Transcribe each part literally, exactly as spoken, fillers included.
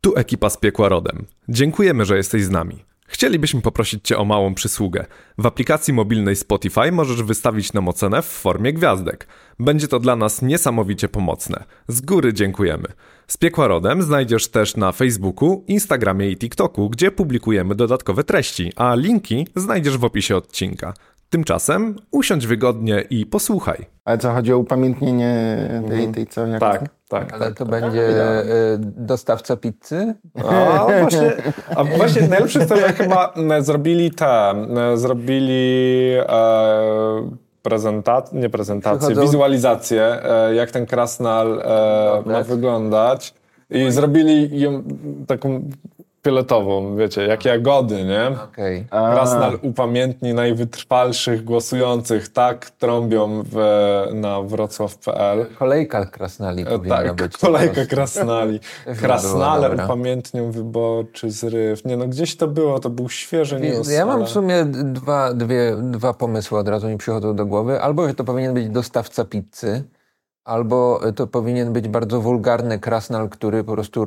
Tu ekipa z Piekła Rodem. Dziękujemy, że jesteś z nami. Chcielibyśmy poprosić Cię o małą przysługę. W aplikacji mobilnej Spotify możesz wystawić nam ocenę w formie gwiazdek. Będzie to dla nas niesamowicie pomocne. Z góry dziękujemy. Z Piekła Rodem znajdziesz też na Facebooku, Instagramie i TikToku, gdzie publikujemy dodatkowe treści, a linki znajdziesz w opisie odcinka. Tymczasem usiądź wygodnie i posłuchaj. Ale co, chodzi o upamiętnienie tej, tej co? Jak tak, to? tak. Ale to będzie y, dostawca pizzy? A właśnie, a właśnie najlepsze jest to, że chyba zrobili te, zrobili e, prezentację, nie prezentację, Przychodzą... wizualizację, e, jak ten krasnal e, ma wyglądać i zrobili ją taką fioletową, wiecie, jak jagody, nie? Okay. Krasnal upamiętni najwytrwalszych głosujących, tak trąbią w, na wrocław kropka p l. Kolejka krasnali powinna tak, być. kolejka krasnali. Krasnale upamiętnią wyborczy zryw. Nie no, gdzieś to było, to był świeży news. Ja mam ale... w sumie dwa, dwie, dwa pomysły od razu mi przychodzą do głowy. Albo, że to powinien być dostawca pizzy, albo to powinien być bardzo wulgarny krasnal, który po prostu...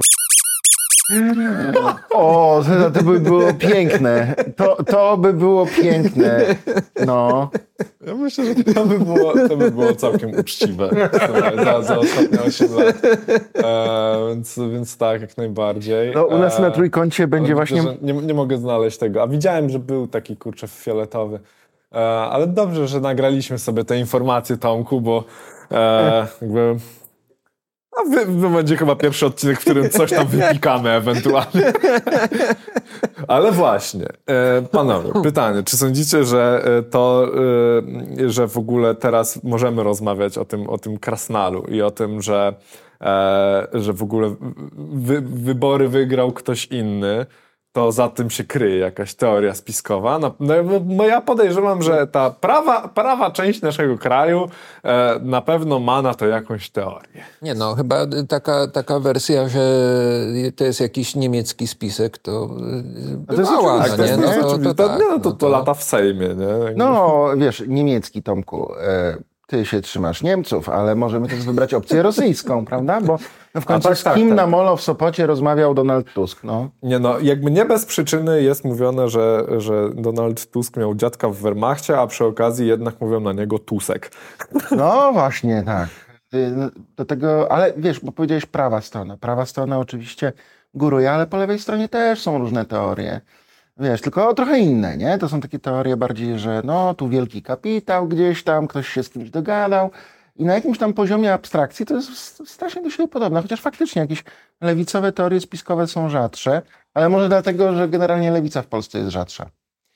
O, to, to by było piękne. To, to by było piękne. No. Ja myślę, że to by było, to by było całkiem uczciwe za, za ostatnie osiem lat. E, więc, więc tak, jak najbardziej. No, u nas na Trójkącie będzie e, właśnie... Nie, nie mogę znaleźć tego. A widziałem, że był taki, kurczę, fioletowy. E, ale dobrze, że nagraliśmy sobie te informacje, Tomku, bo e, jakby... A wy, wy będzie chyba pierwszy odcinek, w którym coś tam wypikamy ewentualnie. Ale właśnie, e, panowie, pytanie, czy sądzicie, że to, e, że w ogóle teraz możemy rozmawiać o tym, o tym krasnalu i o tym, że, e, że w ogóle wy, wybory wygrał ktoś inny, to za tym się kryje jakaś teoria spiskowa. No, no ja podejrzewam, że ta prawa, prawa część naszego kraju e, na pewno ma na to jakąś teorię. Nie no, chyba taka, taka wersja, że to jest jakiś niemiecki spisek, to bywała, tak, no, nie? No, to, to, to, tak, no, to, to, no, to lata w Sejmie, nie? No, wiesz, niemiecki, Tomku, e, ty się trzymasz Niemców, ale możemy też wybrać opcję rosyjską, prawda? Bo no w końcu tak, z tak, kim tak. na molo w Sopocie rozmawiał Donald Tusk, no? Nie no, jakby nie bez przyczyny jest mówione, że, że Donald Tusk miał dziadka w Wehrmachcie, a przy okazji jednak mówią na niego Tusek. No właśnie, tak. Do tego, ale wiesz, bo powiedziałeś prawa strona. Prawa strona oczywiście góruje, ale po lewej stronie też są różne teorie. Wiesz, tylko trochę inne, nie? To są takie teorie bardziej, że no, tu wielki kapitał gdzieś tam, ktoś się z kimś dogadał i na jakimś tam poziomie abstrakcji to jest strasznie do siebie podobne, chociaż faktycznie jakieś lewicowe teorie spiskowe są rzadsze, ale może dlatego, że generalnie lewica w Polsce jest rzadsza.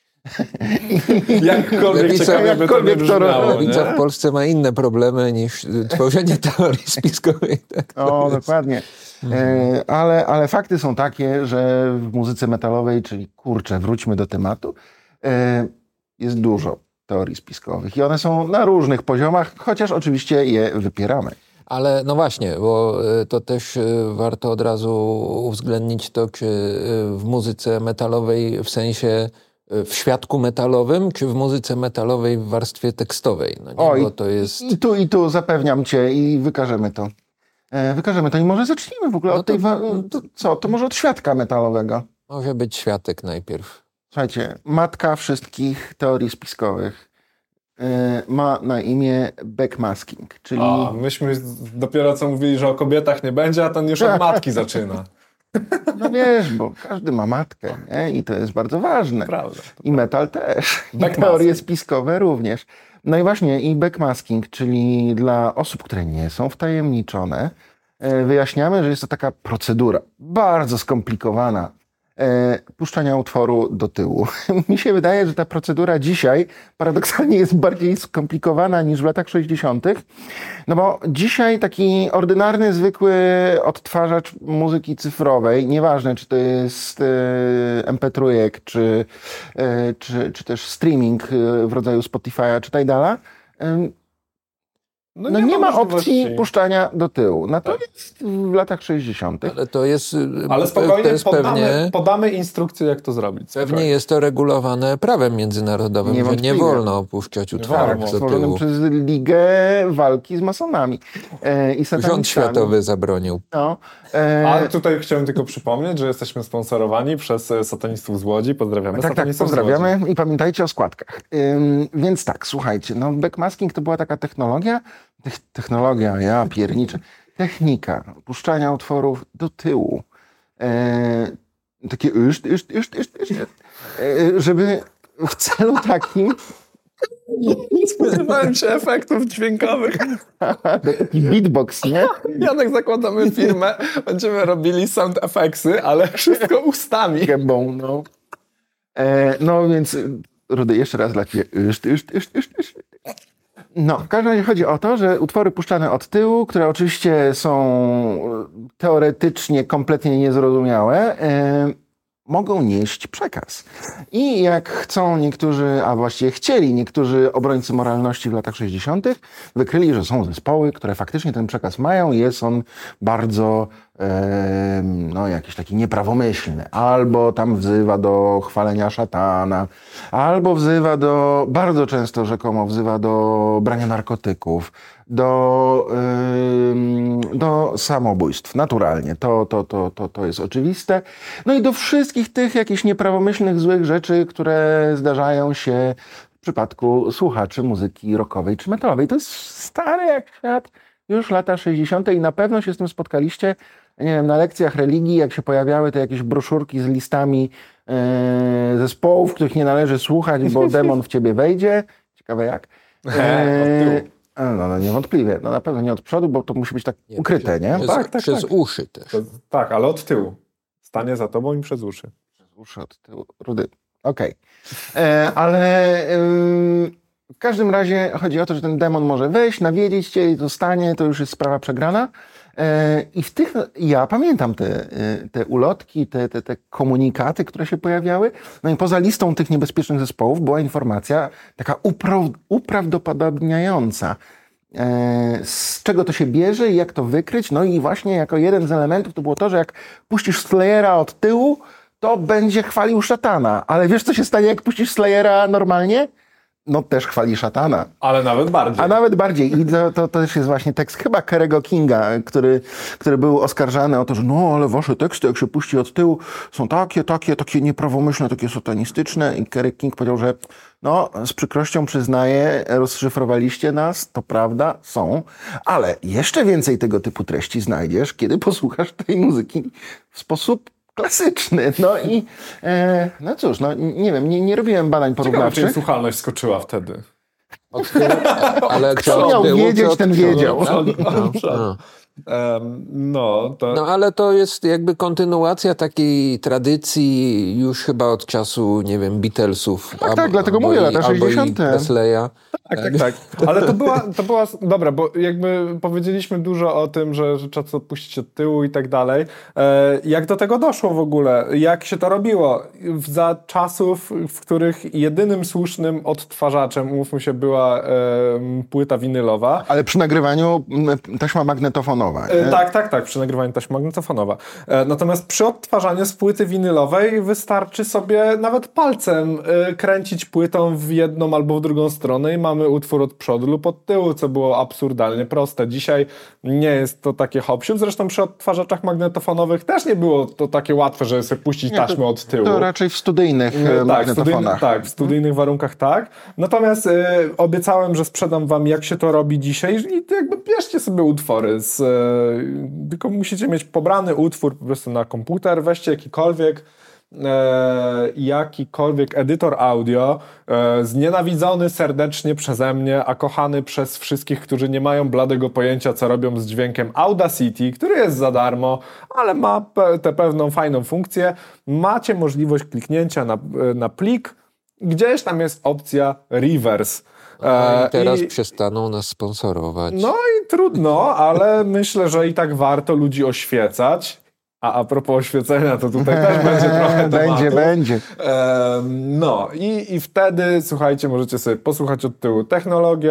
Jakkolwiek Lewica, ciekawie by to jakkolwiek nie to brzmiało, Lewica nie? w Polsce ma inne problemy niż tworzenie teorii spiskowej. Tak, O, dokładnie. E, ale, ale fakty są takie, że w muzyce metalowej, czyli kurczę, wróćmy do tematu, e, jest dużo teorii spiskowych i one są na różnych poziomach, chociaż oczywiście je wypieramy. Ale no właśnie, bo to też warto od razu uwzględnić to, czy w muzyce metalowej w sensie w świadku metalowym, czy w muzyce metalowej w warstwie tekstowej. No nie? Oj, bo to jest... i tu, i tu zapewniam cię i wykażemy to. E, wykażemy to i może zacznijmy w ogóle No od to- tej... Wa- to- co? To może od świadka metalowego. Może być świadek najpierw. Słuchajcie, matka wszystkich teorii spiskowych e, ma na imię backmasking, czyli... A, myśmy dopiero co mówili, że o kobietach nie będzie, a ten już od matki zaczyna. No wiesz, bo każdy ma matkę, nie? I to jest bardzo ważne. Prawda. I metal też. I Backmasking. teorie spiskowe również. No i właśnie i backmasking, czyli dla osób, które nie są wtajemniczone, e, wyjaśniamy, że jest to taka procedura bardzo skomplikowana e, puszczania utworu do tyłu. Mi się wydaje, że ta procedura dzisiaj paradoksalnie jest bardziej skomplikowana niż w latach sześćdziesiątych. No bo dzisiaj taki ordynarny, zwykły odtwarzacz muzyki cyfrowej, nieważne czy to jest e, em pe trzy, czy, e, czy, czy też streaming e, w rodzaju Spotify'a czy Tidala, e, No, no nie, nie ma, ma opcji puszczania do tyłu. Natomiast tak. w latach sześćdziesiątych. Ale to jest... Ale spokojnie, to jest podamy, pewnie, podamy instrukcję, jak to zrobić. Pewnie spokojnie. jest to regulowane prawem międzynarodowym, że nie wolno opuszczać utworów do stworzonym tyłu. przez Ligę Walki z Masonami e, i satanistami. Rząd światowy zabronił. No, e... Ale tutaj chciałem tylko przypomnieć, że jesteśmy sponsorowani przez satanistów z Łodzi. Pozdrawiamy tak, satanistów tak, pozdrawiamy z Łodzi. I pamiętajcie o składkach. Ym, więc tak, słuchajcie, no backmasking to była taka technologia, technologia, ja pierniczę, technika puszczania utworów do tyłu. E, takieyszt,yszt,yszt,yszt,yszt, e, żeby w celu takim... Nie spodziewałem się efektów dźwiękowych. Taki beatbox, nie? Janek, zakładamy firmę, będziemy robili sound effectsy, ale wszystko ustami. Gębą, no. E, no więc, Rudy, jeszcze raz dla ciebie.Yszt,yszt,yszt,yszt,yszt. No, w każdym razie chodzi o to, że utwory puszczane od tyłu, które oczywiście są teoretycznie kompletnie niezrozumiałe, e, mogą nieść przekaz. I jak chcą niektórzy, a właściwie chcieli niektórzy obrońcy moralności w latach sześćdziesiątych, wykryli, że są zespoły, które faktycznie ten przekaz mają i jest on bardzo e, no, jakiś taki nieprawomyślny. Albo tam wzywa do chwalenia szatana, albo wzywa do, bardzo często rzekomo wzywa do brania narkotyków, do, yy, do samobójstw, naturalnie. To, to, to, to, to jest oczywiste. No i do wszystkich tych jakichś nieprawomyślnych, złych rzeczy, które zdarzają się w przypadku słuchaczy muzyki rockowej czy metalowej. To jest stare jak świat, już lata sześćdziesiąte i na pewno się z tym spotkaliście, nie wiem, na lekcjach religii, jak się pojawiały te jakieś broszurki z listami yy, zespołów, których nie należy słuchać, bo demon w ciebie wejdzie. Ciekawe jak. Yy, No, no niewątpliwie. No na pewno nie od przodu, bo to musi być tak nie, ukryte, nie? Przez, tak, tak, przez tak. uszy też. Przez, tak, ale od tyłu. Stanie za tobą i przez uszy. Przez uszy, od tyłu. Rudy. Okej. Okay. Ale e, w każdym razie chodzi o to, że ten demon może wejść, nawiedzieć cię i to stanie, to już jest sprawa przegrana. E, I w tych, ja pamiętam te, te ulotki, te, te, te komunikaty, które się pojawiały. No i poza listą tych niebezpiecznych zespołów była informacja taka upra- uprawdopodobniająca, e, z czego to się bierze i jak to wykryć. No i właśnie jako jeden z elementów to było to, że jak puścisz Slayera od tyłu, to będzie chwalił szatana. Ale wiesz, co się stanie, jak puścisz Slayera normalnie? No też chwali szatana. Ale nawet bardziej. A nawet bardziej. I to, to, to też jest właśnie tekst chyba Kerry'ego Kinga, który, który był oskarżany o to, że no ale wasze teksty, jak się puści od tyłu, są takie, takie, takie nieprawomyślne, takie satanistyczne. I Kerry King powiedział, że no z przykrością przyznaję, rozszyfrowaliście nas, to prawda, są. Ale jeszcze więcej tego typu treści znajdziesz, kiedy posłuchasz tej muzyki w sposób klasyczny. No i e, no cóż, no nie wiem, nie, nie robiłem badań porównawczych. Ciekawe, czy słuchalność skoczyła wtedy. Od tyłu, ale kto miał tyłu, wiedzieć, ten wiedział. No. Um, no, to... no ale to jest jakby kontynuacja takiej tradycji już chyba od czasu, nie wiem, Beatlesów. Tak, tak, dlatego mówię, lata sześćdziesiąte. Presleya. Tak, tak, tak. Ale to była, to była, dobra, bo jakby powiedzieliśmy dużo o tym, że, że trzeba to puścić od tyłu i tak dalej. E, jak do tego doszło w ogóle? Jak się to robiło? Za czasów, w których jedynym słusznym odtwarzaczem, umówmy się, była e, płyta winylowa. Ale przy nagrywaniu taśma magnetofonowa. E, tak, tak, tak, przy nagrywaniu taśma magnetofonowa. E, natomiast przy odtwarzaniu z płyty winylowej wystarczy sobie nawet palcem e, kręcić płytą w jedną albo w drugą stronę i mamy utwór od przodu lub od tyłu, co było absurdalnie proste. Dzisiaj nie jest to takie hop-siup. Zresztą przy odtwarzaczach magnetofonowych też nie było to takie łatwe, żeby sobie puścić taśmę to, od tyłu. To raczej w studyjnych tak, magnetofonach. Studyjny, tak, w studyjnych warunkach tak. Natomiast y, obiecałem, że sprzedam wam, jak się to robi dzisiaj i to jakby bierzcie sobie utwory. Z, y, tylko musicie mieć pobrany utwór po prostu na komputer, weźcie jakikolwiek E, jakikolwiek edytor audio, e, znienawidzony serdecznie przeze mnie, a kochany przez wszystkich, którzy nie mają bladego pojęcia, co robią z dźwiękiem, Audacity, który jest za darmo, ale ma pe- tę pewną fajną funkcję. Macie możliwość kliknięcia na, na plik, gdzieś tam jest opcja reverse. No i teraz I, przestaną nas sponsorować. No i trudno, ale myślę, że i tak warto ludzi oświecać. A a propos oświecenia, to tutaj też będzie trochę tematu. Będzie, będzie. E, no i, i wtedy, słuchajcie, możecie sobie posłuchać od tyłu. Technologia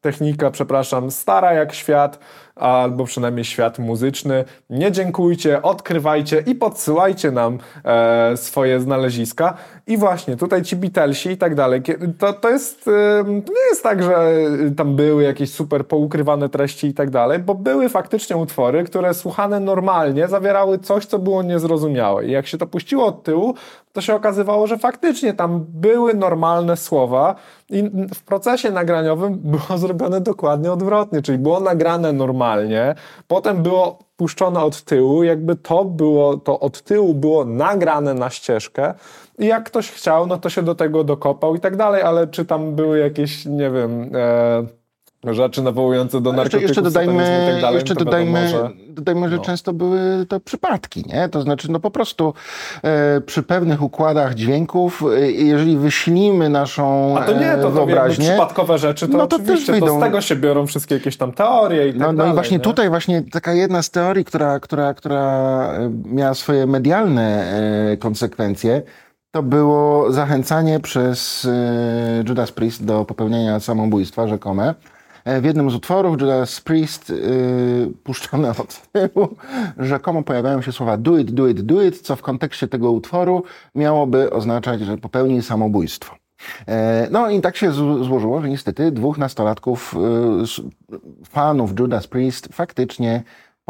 technika, przepraszam, stara jak świat, albo przynajmniej świat muzyczny. Nie dziękujcie, odkrywajcie i podsyłajcie nam e, swoje znaleziska. I właśnie tutaj ci Beatlesi i tak dalej, to, to jest, e, to nie jest tak, że tam były jakieś super poukrywane treści i tak dalej, bo były faktycznie utwory, które słuchane normalnie zawierały coś, co było niezrozumiałe. I jak się to puściło od tyłu, to się okazywało, że faktycznie tam były normalne słowa i w procesie nagraniowym było zrobione dokładnie odwrotnie, czyli było nagrane normalnie, potem było puszczone od tyłu, jakby to było, to od tyłu było nagrane na ścieżkę i jak ktoś chciał, no to się do tego dokopał i tak dalej, ale czy tam były jakieś, nie wiem... E, rzeczy nawołujące do narkotyków, jeszcze dodajmy, i tak dalej, jeszcze to dodajmy, wiadomo, że, dodajmy, że no. często były to przypadki, nie? To znaczy, no po prostu e, przy pewnych układach dźwięków, e, jeżeli wyślimy naszą A to nie, to, to wyobraźnię... jakby przypadkowe rzeczy, to no to oczywiście, też to wyjdą. z tego się biorą wszystkie jakieś tam teorie i tak no, dalej. No i właśnie nie? tutaj właśnie taka jedna z teorii, która, która, która miała swoje medialne e, konsekwencje, to było zachęcanie przez e, Judas Priest do popełnienia samobójstwa rzekome. W jednym z utworów Judas Priest yy, puszczone od tyłu rzekomo pojawiają się słowa do it, do it, do it, co w kontekście tego utworu miałoby oznaczać, że popełni samobójstwo. E, no i tak się z- złożyło, że niestety dwóch nastolatków yy, fanów Judas Priest faktycznie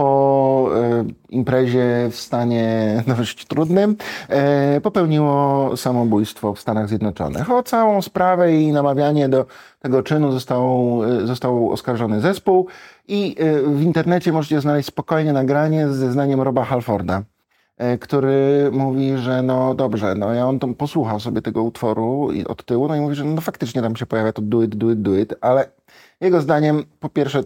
po e, imprezie w stanie dość trudnym e, popełniło samobójstwo w Stanach Zjednoczonych. O całą sprawę i namawianie do tego czynu został, e, został oskarżony zespół i e, w internecie możecie znaleźć spokojnie nagranie z zeznaniem Roba Halforda, e, który mówi, że no dobrze, no ja on tam posłuchał sobie tego utworu i od tyłu, no i mówi, że no faktycznie tam się pojawia to do it, do it, do it, ale jego zdaniem po pierwsze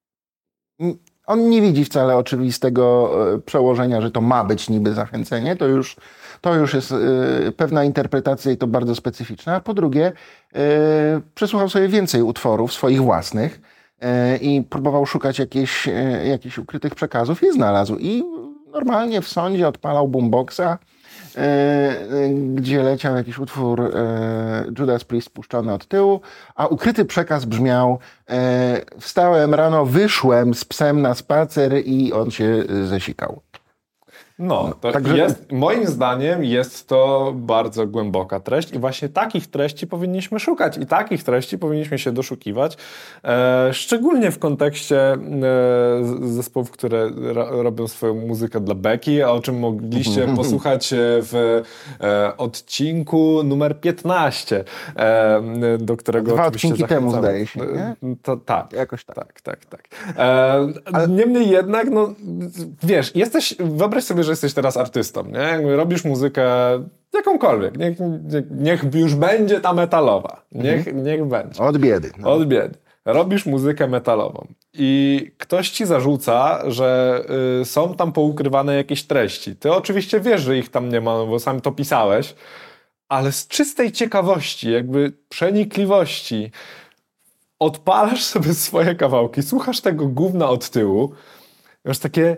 on nie widzi wcale oczywistego przełożenia, że to ma być niby zachęcenie. To już, to już jest y, pewna interpretacja i to bardzo specyficzna. A po drugie, y, przesłuchał sobie więcej utworów swoich własnych y, i próbował szukać jakichś y, jakichś ukrytych przekazów i znalazł. I normalnie w sądzie odpalał boomboxa, y, y, gdzie leciał jakiś utwór y, Judas Priest puszczony od tyłu, a ukryty przekaz brzmiał: e, wstałem rano, wyszłem z psem na spacer i on się zesikał. No, to Także- jest, moim zdaniem jest to bardzo głęboka treść i właśnie takich treści powinniśmy szukać i takich treści powinniśmy się doszukiwać, e, szczególnie w kontekście e, zespołów, które ro, robią swoją muzykę dla Beki, o czym mogliście posłuchać w e, odcinku numer piętnaście, e, do którego Dwa oczywiście odcinki temu, zachęcamy. zdaje się, nie? To, tak. Jakoś tak. Tak, tak, tak. E, Ale- Niemniej jednak, no wiesz, jesteś, wyobraź sobie, że jesteś teraz artystą, nie? Jakby robisz muzykę jakąkolwiek, niech, niech już będzie ta metalowa, niech, Mhm. niech będzie, Od biedy. No. od biedy. Robisz muzykę metalową i ktoś ci zarzuca, że y, są tam poukrywane jakieś treści. Ty oczywiście wiesz, że ich tam nie ma, no bo sam to pisałeś, ale z czystej ciekawości, jakby przenikliwości odpalasz sobie swoje kawałki, słuchasz tego gówna od tyłu, masz takie,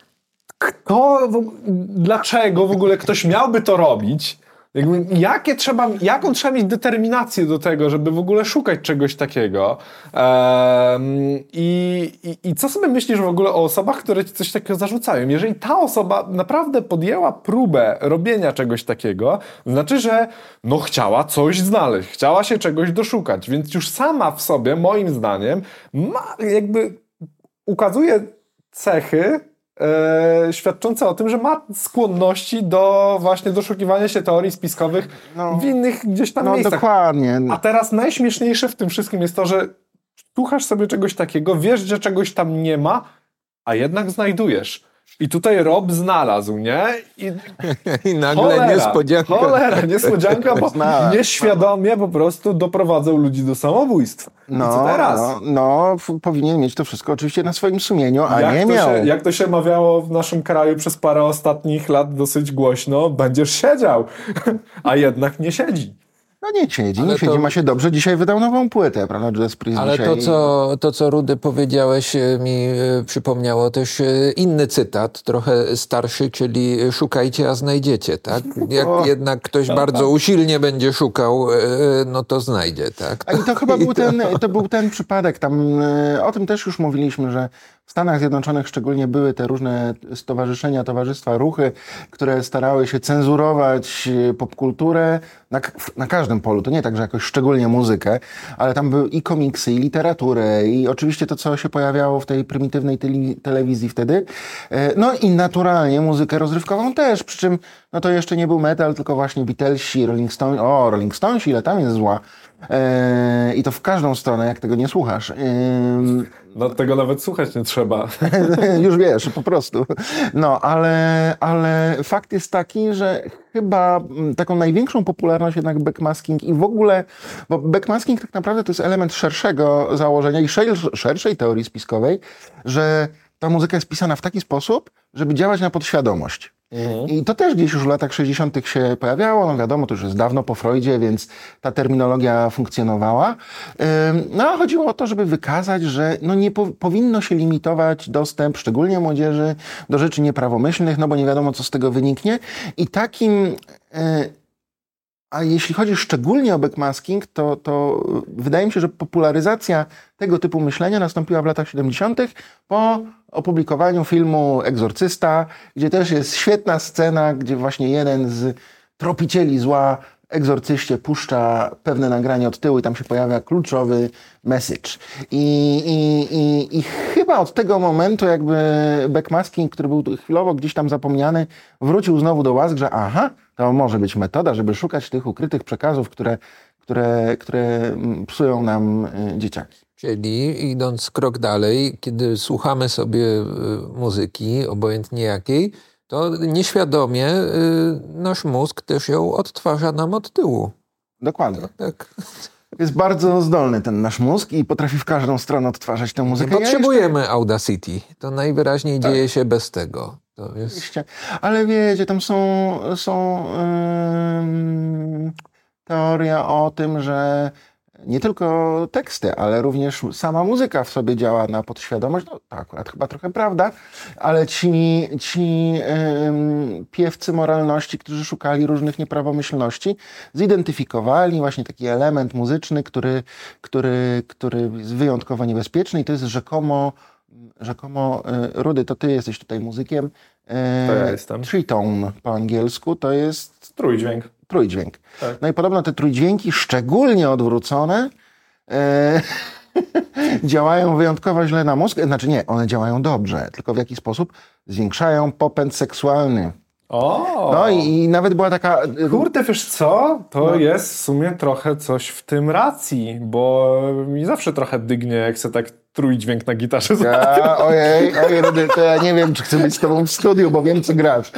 kto, w, dlaczego w ogóle ktoś miałby to robić? Jakby, jakie trzeba, jaką trzeba mieć determinację do tego, żeby w ogóle szukać czegoś takiego? Ehm, i, i, I co sobie myślisz w ogóle o osobach, które ci coś takiego zarzucają? Jeżeli ta osoba naprawdę podjęła próbę robienia czegoś takiego, znaczy, że no chciała coś znaleźć, chciała się czegoś doszukać, więc już sama w sobie, moim zdaniem, ma jakby ukazuje cechy E, świadczące o tym, że ma skłonności do właśnie doszukiwania się teorii spiskowych No. w innych gdzieś tam No miejscach. dokładnie. A teraz najśmieszniejsze w tym wszystkim jest to, że słuchasz sobie czegoś takiego, wiesz, że czegoś tam nie ma, a jednak znajdujesz. I tutaj Rob znalazł, nie? I I nagle cholera, niespodzianka. Cholera, niespodzianka, bo Znalazł. nieświadomie po prostu doprowadzał ludzi do samobójstwa. I No, co teraz? no, no f- powinien mieć to wszystko oczywiście na swoim sumieniu, a jak nie to miał. Się, jak to się mawiało w naszym kraju przez parę ostatnich lat dosyć głośno, będziesz siedział, a jednak nie siedzi. No nie siedzi, Ale nie siedzi, to- ma się dobrze. Dzisiaj wydał nową płytę, prawda? Judas Priest Ale dzisiaj. to co, to, co Rudy powiedziałeś, e, mi e, przypomniało też e, inny cytat, trochę starszy, czyli szukajcie, a znajdziecie, tak? Jak O. jednak ktoś bardzo usilnie będzie szukał, e, no to znajdzie, tak? A i to chyba był ten, to był ten przypadek. Tam, e, o tym też już mówiliśmy, że w Stanach Zjednoczonych szczególnie były te różne stowarzyszenia, towarzystwa, ruchy, które starały się cenzurować e, popkulturę na, k- na każdym polu. To nie tak, że jakoś szczególnie muzykę, ale tam były i komiksy, i literaturę, i oczywiście to, co się pojawiało w tej prymitywnej tele- telewizji wtedy. E, No i naturalnie muzykę rozrywkową też, przy czym no to jeszcze nie był metal, tylko właśnie Beatlesi, Rolling Stones. O, Rolling Stonesi, ile tam jest zła. E, I to w każdą stronę, jak tego nie słuchasz. E, No tego nawet słuchać nie trzeba. już wiesz, po prostu. No, ale, ale fakt jest taki, że chyba mm, taką największą popularność jednak backmasking i w ogóle, bo backmasking tak naprawdę to jest element szerszego założenia i szer- szerszej teorii spiskowej, że ta muzyka jest pisana w taki sposób, żeby działać na podświadomość. I to też gdzieś już w latach sześćdziesiątych się pojawiało, no wiadomo, to już jest dawno po Freudzie, więc ta terminologia funkcjonowała. Ym, No a chodziło o to, żeby wykazać, że no nie po, powinno się limitować dostęp, szczególnie młodzieży, do rzeczy nieprawomyślnych, no bo nie wiadomo, co z tego wyniknie. I takim... y, A jeśli chodzi szczególnie o backmasking, to, to wydaje mi się, że popularyzacja tego typu myślenia nastąpiła w latach siedemdziesiątych po opublikowaniu filmu Egzorcysta, gdzie też jest świetna scena, gdzie właśnie jeden z tropicieli zła egzorcyście puszcza pewne nagranie od tyłu i tam się pojawia kluczowy message. I, i, i, i chyba od tego momentu jakby backmasking, który był chwilowo gdzieś tam zapomniany, wrócił znowu do łask, że aha, to może być metoda, żeby szukać tych ukrytych przekazów, które, które, które psują nam y, dzieciaki. Czyli idąc krok dalej, kiedy słuchamy sobie y, muzyki, obojętnie jakiej, to nieświadomie y, nasz mózg też ją odtwarza nam od tyłu. Dokładnie. Tak. Jest bardzo zdolny ten nasz mózg i potrafi w każdą stronę odtwarzać tę muzykę. Ja Potrzebujemy Audacity. To najwyraźniej dzieje się bez tego. To jest... Oczywiście. Ale wiecie, tam są, są ym, teoria o tym, że nie tylko teksty, ale również sama muzyka w sobie działa na podświadomość. No to akurat chyba trochę prawda, ale ci, ci ym, piewcy moralności, którzy szukali różnych nieprawomyślności, zidentyfikowali właśnie taki element muzyczny, który, który, który jest wyjątkowo niebezpieczny i to jest rzekomo rzekomo, y, Rudy, to ty jesteś tutaj muzykiem. Y, To ja jestem. Tritone po angielsku to jest Trójdźwięk. trójdźwięk. Tak. No i podobno te trójdźwięki, szczególnie odwrócone, y, działają wyjątkowo źle na mózg. Znaczy nie, one działają dobrze, tylko w jaki sposób? Zwiększają popęd seksualny. O! No i, i nawet była taka... y, Kurde, wiesz co? To No. jest w sumie trochę coś w tym racji, bo mi zawsze trochę dygnie, jak se tak trójdźwięk na gitarze Ja, ojej, ojej, Rudy, to ja nie wiem, czy chcę być z tobą w studiu, bo wiem, co grasz.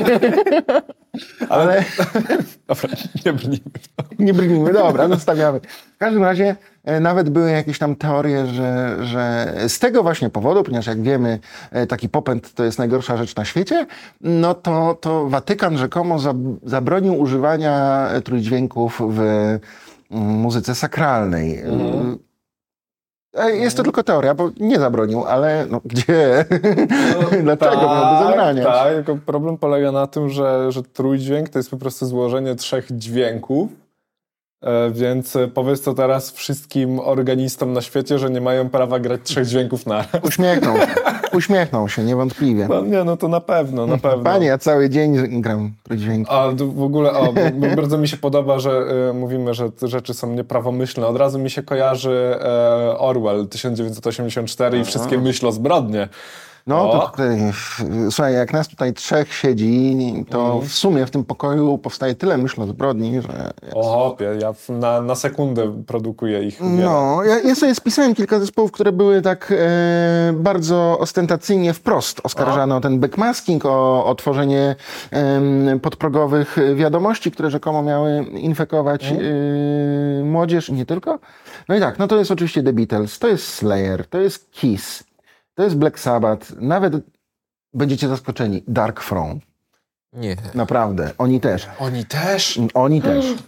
Ale... Dobra, nie brnijmy. Nie brnijmy, dobra, zostawiamy. W każdym razie e, nawet były jakieś tam teorie, że, że z tego właśnie powodu, ponieważ jak wiemy, e, taki popęd to jest najgorsza rzecz na świecie, no to, to Watykan rzekomo zab- zabronił używania e, trójdźwięków w mm, muzyce sakralnej. Mhm. E, Jest to tylko teoria, bo nie zabronił, ale no gdzie? Dlaczego Tak, miałby zabraniać? tak, tylko problem polega na tym, że, że trójdźwięk to jest po prostu złożenie trzech dźwięków, e, więc powiedz to teraz wszystkim organistom na świecie, że nie mają prawa grać trzech dźwięków naraz. Uśmiechnął się. Uśmiechnął się, niewątpliwie. No nie, no to na pewno, na pewno. Panie, ja cały dzień gram trójdźwięki. A d- w ogóle, o, b- b- bardzo mi się podoba, że y, mówimy, że te rzeczy są nieprawomyślne. Od razu mi się kojarzy e, Orwell tysiąc dziewięćset osiemdziesiąt cztery i wszystkie myśl o zbrodnie. No, O. to tutaj, słuchaj, jak nas tutaj trzech siedzi, to w sumie w tym pokoju powstaje tyle myśl o zbrodni, że... O hopie, ja w- na, na sekundę produkuję ich wiele. No, ja, ja sobie spisałem kilka zespołów, które były tak e, bardzo ostentacyjnie wprost oskarżane o ten backmasking, o, o tworzenie em, podprogowych wiadomości, które rzekomo miały infekować e, młodzież i nie tylko. No i tak, no to jest oczywiście The Beatles, to jest Slayer, to jest Kiss, to jest Black Sabbath, nawet będziecie zaskoczeni, Dark Throne. Nie. Naprawdę, oni też. Oni też? Oni też.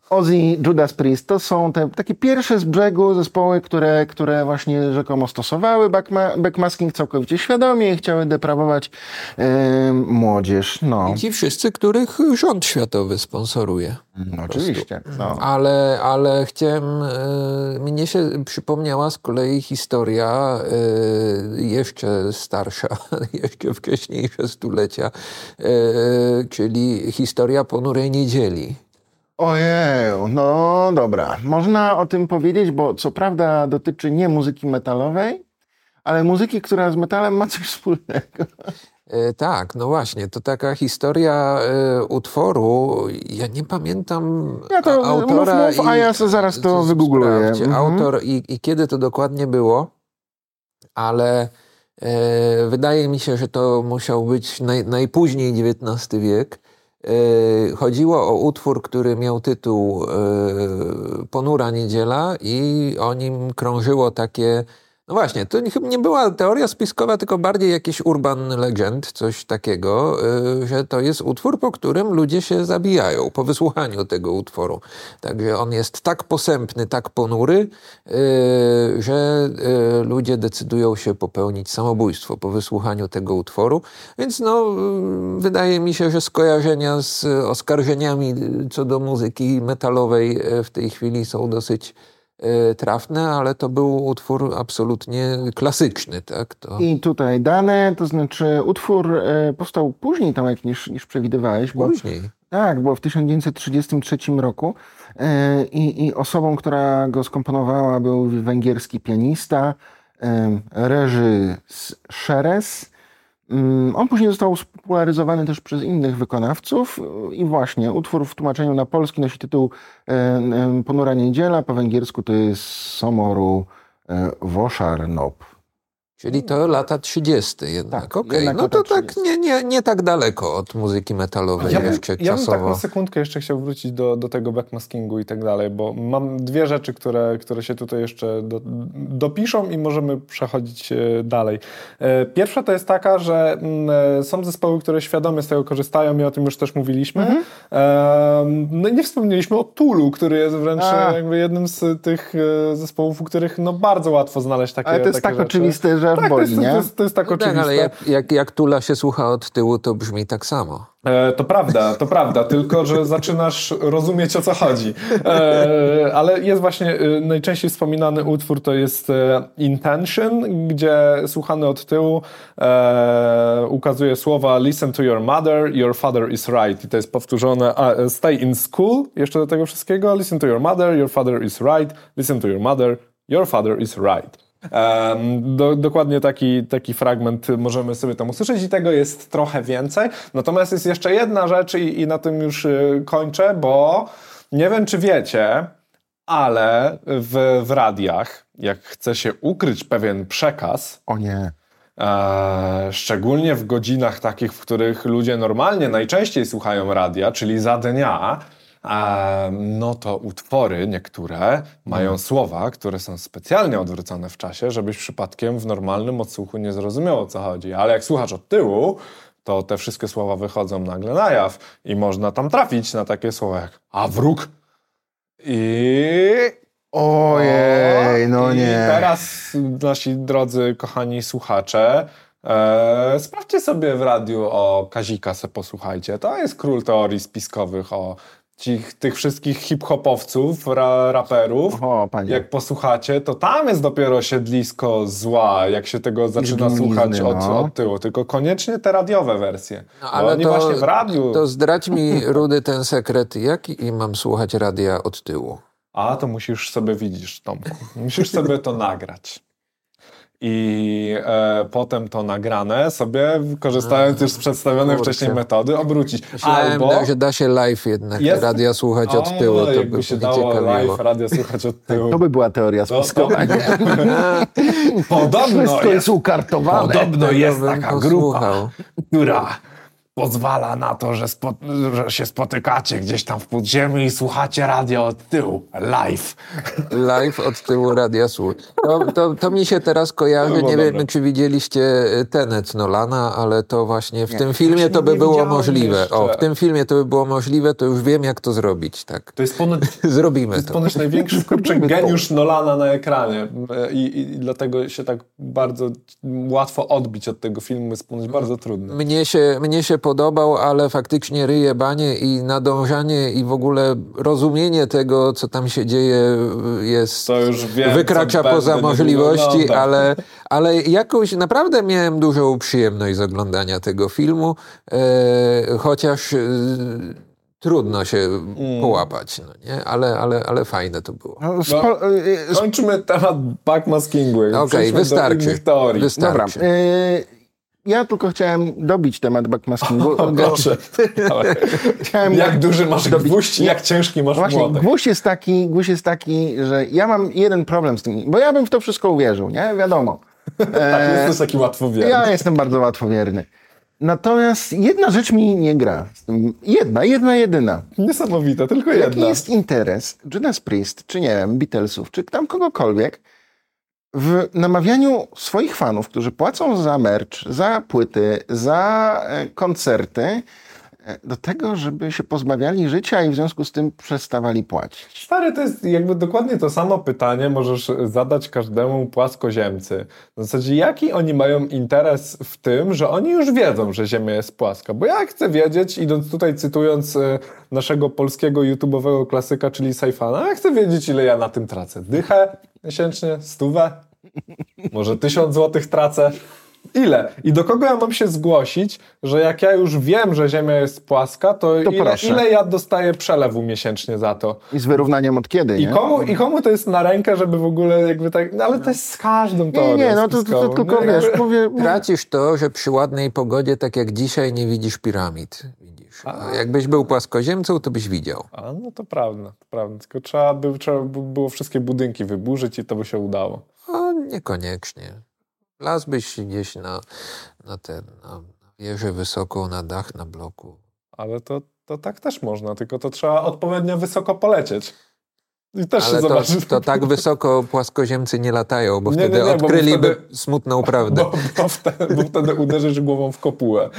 Ozzy, Judas Priest to są te takie pierwsze z brzegu zespoły, które, które właśnie rzekomo stosowały backma- backmasking całkowicie świadomie i chciały deprawować yy, młodzież. No. I ci wszyscy, których rząd światowy sponsoruje. No, oczywiście. No. Ale, ale chciałem, e, mnie się przypomniała z kolei historia e, jeszcze starsza, jeszcze wcześniejsze stulecia, e, czyli historia Ponurej Niedzieli. Ojeju, no dobra. Można o tym powiedzieć, bo co prawda dotyczy nie muzyki metalowej, ale muzyki, która z metalem ma coś wspólnego. E, tak, no właśnie, to taka historia e, utworu, ja nie pamiętam Ja to autora. mów, mów, a ja sobie zaraz to wygoogluję. Mhm. Autor i, i kiedy to dokładnie było, ale e, wydaje mi się, że to musiał być naj, najpóźniej dziewiętnasty wiek. E, chodziło o utwór, który miał tytuł e, Ponura Niedziela i o nim krążyło takie... No właśnie, to chyba nie była teoria spiskowa, tylko bardziej jakiś urban legend, coś takiego, yy, że to jest utwór, po którym ludzie się zabijają, po wysłuchaniu tego utworu. Także on jest tak posępny, tak ponury, yy, że yy, ludzie decydują się popełnić samobójstwo po wysłuchaniu tego utworu. Więc no, yy, wydaje mi się, że skojarzenia z oskarżeniami co do muzyki metalowej yy, w tej chwili są dosyć trafne, ale to był utwór absolutnie klasyczny, tak? To... I tutaj dane, to znaczy utwór e, powstał później, Tomek, niż, niż przewidywałeś. Bo, później? Tak, bo w tysiąc dziewięćset trzydziestym trzecim roku e, i, i osobą, która go skomponowała, był węgierski pianista e, Jerzy Szeres. On później został spopularyzowany też przez innych wykonawców i właśnie utwór w tłumaczeniu na polski nosi tytuł Ponura Niedziela, po węgiersku to jest Somoru Woszarnop. Czyli to lata trzydzieste jednak. Tak, Okej, jednak no to lata tak nie, nie, nie tak daleko od muzyki metalowej Ja bym, jeszcze ja bym czasowo. tak na sekundkę jeszcze chciał wrócić do, do tego backmaskingu i tak dalej, bo mam dwie rzeczy, które, które się tutaj jeszcze do, dopiszą i możemy przechodzić dalej. Pierwsza to jest taka, że są zespoły, które świadomie z tego korzystają i o tym już też mówiliśmy. Mhm. No i nie wspomnieliśmy o Toolu, który jest wręcz A. jakby jednym z tych zespołów, u których no bardzo łatwo znaleźć takie Ale to jest takie tak rzeczy. oczywiste, że Tak, boli, to, jest, nie? to, jest, to jest tak no oczywiste. Tak, ale jak, jak, jak Tula się słucha od tyłu, to brzmi tak samo. E, to prawda, to prawda, tylko że zaczynasz rozumieć, o co chodzi. E, ale jest właśnie e, najczęściej wspominany utwór, to jest e, Intention, gdzie słuchany od tyłu e, ukazuje słowa Listen to your mother, your father is right. I to jest powtórzone a, Stay in school, jeszcze do tego wszystkiego. Listen to your mother, your father is right. Listen to your mother, your father is right. Um, do, dokładnie taki, taki fragment możemy sobie tam usłyszeć i tego jest trochę więcej. Natomiast jest jeszcze jedna rzecz i, i na tym już y, kończę, bo nie wiem, czy wiecie, ale w, w radiach, jak chce się ukryć pewien przekaz... O nie. E, szczególnie w godzinach takich, w których ludzie normalnie najczęściej słuchają radia, czyli za dnia... E, no to utwory niektóre mają hmm. słowa, które są specjalnie odwrócone w czasie, żebyś przypadkiem w normalnym odsłuchu nie zrozumiał, o co chodzi. Ale jak słuchasz od tyłu, to te wszystkie słowa wychodzą nagle na jaw i można tam trafić na takie słowa jak a wróg i... Ojej, no i nie. teraz nasi drodzy, kochani słuchacze, e, sprawdźcie sobie w radiu o Kazika, se posłuchajcie. To jest król teorii spiskowych o Tych, tych wszystkich hip-hopowców, ra, raperów, o, panie. Jak posłuchacie, to tam jest dopiero siedlisko zła, jak się tego zaczyna słuchać od, no. od tyłu. Tylko koniecznie te radiowe wersje. No, ale oni to, właśnie w radiu... To zdradź mi, Rudy, ten sekret, jak i mam słuchać radia od tyłu? A, to musisz sobie, widzisz, Tomku, musisz sobie to nagrać. I e, potem to nagrane sobie, korzystając już z przedstawionej Kurczę. wcześniej metody, obrócić. Myślałem, Albo że da się live jednak jest... radia słuchać od o, tyłu, to jakby by się mnie dało ciekawiło. live radio słuchać od tyłu. To by była teoria To, to, spiskowa. podobno Wszystko jest, jest ukartowane. podobno Tego jest bym taka posłuchał. grupa, która pozwala na to, że, spo, że się spotykacie gdzieś tam w podziemiu i słuchacie radio od tyłu, live. Live od tyłu Radia Sól. To, to, to mi się teraz kojarzy, nie dobre. wiem, czy widzieliście Tenet Nolana, ale to właśnie w Nie. tym filmie Właśnie to by nie było widziałem możliwe. jeszcze. O, w tym filmie to by było możliwe, to już wiem, jak to zrobić, tak. To jest ponoć, to Zrobimy jest to. ponoć największy kurczę geniusz Nolana na ekranie I, i, i dlatego się tak bardzo łatwo odbić od tego filmu, jest ponoć bardzo trudne. Mnie się, mnie się podobał, ale faktycznie ryje banie i nadążanie i w ogóle rozumienie tego, co tam się dzieje, jest To już wiem, wykracza co poza będę możliwości, oglądał. ale, ale jakoś naprawdę miałem dużą przyjemność z oglądania tego filmu, e, chociaż e, trudno się Mm. połapać, no nie? Ale, ale, ale fajne to było. No, spo, y, y, Kończymy temat backmaskingu. Okej, Przejdźmy do wystarczy. innych teorii. Wystarczy. Dobra. Y, ja tylko chciałem dobić temat backmaskingu. O, proszę. Ale Chciałem jak duży masz gwóźdź, jak ciężki masz Właśnie, młotek. gwóźdź jest taki, gwóźdź jest taki, że ja mam jeden problem z tym, bo ja bym w to wszystko uwierzył, nie? Wiadomo. Tak, jesteś taki łatwowierny. Ja jestem bardzo łatwowierny. Natomiast jedna rzecz mi nie gra. z tym. Jedna, jedna, jedyna. Niesamowite, tylko Jaki jedna. jest interes Judas Priest, czy nie wiem, Beatlesów, czy tam kogokolwiek w namawianiu swoich fanów, którzy płacą za merch, za płyty, za e, koncerty, e, do tego, żeby się pozbawiali życia i w związku z tym przestawali płacić. Stary, to jest jakby dokładnie to samo pytanie możesz zadać każdemu płaskoziemcy. W zasadzie, jaki oni mają interes w tym, że oni już wiedzą, że Ziemia jest płaska? Bo ja chcę wiedzieć, idąc tutaj cytując y, naszego polskiego YouTube'owego klasyka, czyli Sajfana, ja chcę wiedzieć, ile ja na tym tracę. Dychę miesięcznie? Stówę? Może tysiąc złotych tracę? Ile? I do kogo ja mam się zgłosić, że jak ja już wiem, że Ziemia jest płaska, to, To ile, proszę. ile ja dostaję przelewu miesięcznie za to? I z wyrównaniem od kiedy, I nie? komu, I komu to jest na rękę, żeby w ogóle jakby tak... No ale to jest z każdą teorią Nie, nie, no to, to, to spiskową. tylko Nie, wiesz, jakby- mówię... Tracisz to, że przy ładnej pogodzie, tak jak dzisiaj, nie widzisz piramid. Widzisz. A jakbyś był płaskoziemcą, to byś widział. A no to prawda, to prawda. Tylko trzeba, by, trzeba by było wszystkie budynki wyburzyć i to by się udało. A niekoniecznie. Wlazłbyś gdzieś na, na ten, na wieżę wysoką, na dach, na bloku. Ale to, to tak też można, tylko to trzeba odpowiednio wysoko polecieć. I też Ale się to, zobaczy. to tak wysoko płaskoziemcy nie latają, bo Nie, wtedy nie, nie, bo odkryliby wtedy- smutną prawdę. Bo, bo, wtedy, bo wtedy uderzysz głową w kopułę.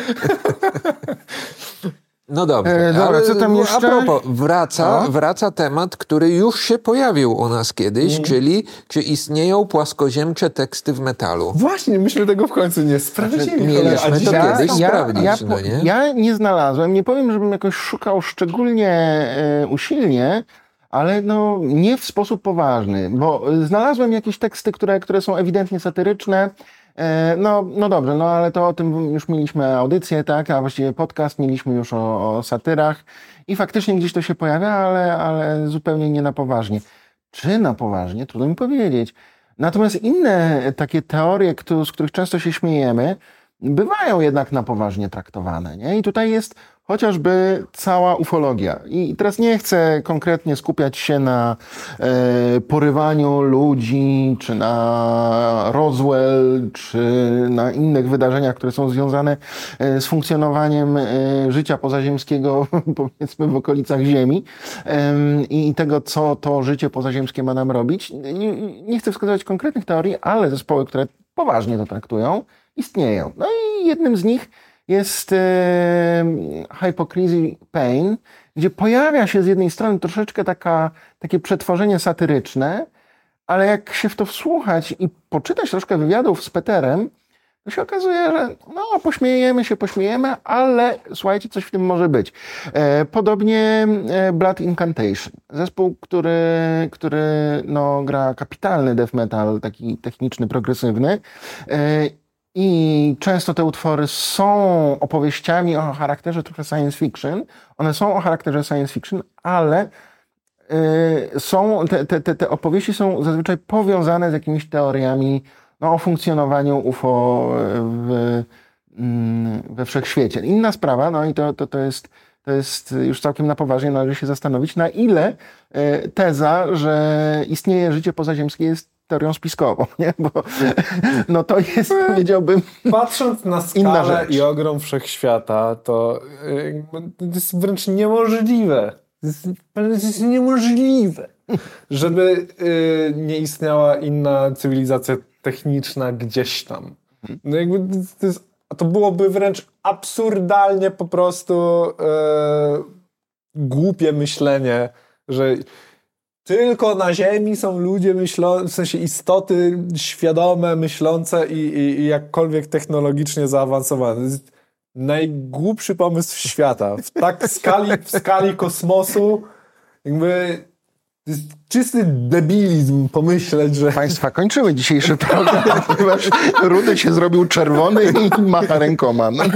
No dobrze, E, dobra, ale co tam jeszcze? a propos, wraca, No. wraca temat, który już się pojawił u nas kiedyś, Mm. czyli czy istnieją płaskoziemcze teksty w metalu. Właśnie, myśmy tego w końcu nie sprawdzili. Znaczy, cholera, mieliśmy a to dzisiaj kiedyś jest- ja, sprawdzić, ja, no nie? ja nie znalazłem, nie powiem, żebym jakoś szukał szczególnie e, usilnie, ale no nie w sposób poważny, bo e, znalazłem jakieś teksty, które, które są ewidentnie satyryczne. E, no, no dobrze, no ale to o tym już mieliśmy audycję, tak, a właściwie podcast mieliśmy już o, o satyrach i faktycznie gdzieś to się pojawia, ale, ale zupełnie nie na poważnie. Czy na poważnie? Trudno mi powiedzieć. Natomiast inne takie teorie, któ- z których często się śmiejemy, bywają jednak na poważnie traktowane. Nie? I tutaj jest chociażby cała ufologia. I teraz nie chcę konkretnie skupiać się na e, porywaniu ludzi, czy na Roswell, czy na innych wydarzeniach, które są związane e, z funkcjonowaniem e, życia pozaziemskiego, powiedzmy w okolicach Ziemi em, i tego, co to życie pozaziemskie ma nam robić. Nie, nie chcę wskazywać konkretnych teorii, ale zespoły, które poważnie to traktują, istnieją. No i jednym z nich jest e, Hypocrisy Pain, gdzie pojawia się z jednej strony troszeczkę taka, takie przetworzenie satyryczne, ale jak się w to wsłuchać i poczytać troszkę wywiadów z Peterem, to się okazuje, że no, pośmiejemy się, pośmiejemy, ale słuchajcie, coś w tym może być. E, podobnie e, Blood Incantation. Zespół, który, który no, gra kapitalny death metal, taki techniczny, progresywny. E, I często te utwory są opowieściami o charakterze trochę science fiction. One są o charakterze science fiction, ale y, są, te, te, te, te opowieści są zazwyczaj powiązane z jakimiś teoriami no, o funkcjonowaniu U F O w, mm, we wszechświecie. Inna sprawa, no i to, to, to, jest, to jest już całkiem na poważnie, należy się zastanowić, na ile y, teza, że istnieje życie pozaziemskie jest teorią spiskową, nie? Bo no to jest, powiedziałbym, patrząc na inna skalę rzecz. i ogrom wszechświata, to, y, to jest wręcz niemożliwe. To jest, to jest niemożliwe, żeby y, nie istniała inna cywilizacja techniczna gdzieś tam. No jakby to, jest, to byłoby wręcz absurdalnie po prostu y, głupie myślenie, że tylko na Ziemi są ludzie myślący, w sensie istoty świadome, myślące i, i, i jakkolwiek technologicznie zaawansowane. To jest najgłupszy pomysł świata. W tak skali, w skali kosmosu jakby to jest czysty debilizm pomyśleć, że... Państwa, kończymy dzisiejszy program, ponieważ Rudy się zrobił czerwony i macha rękoma. No.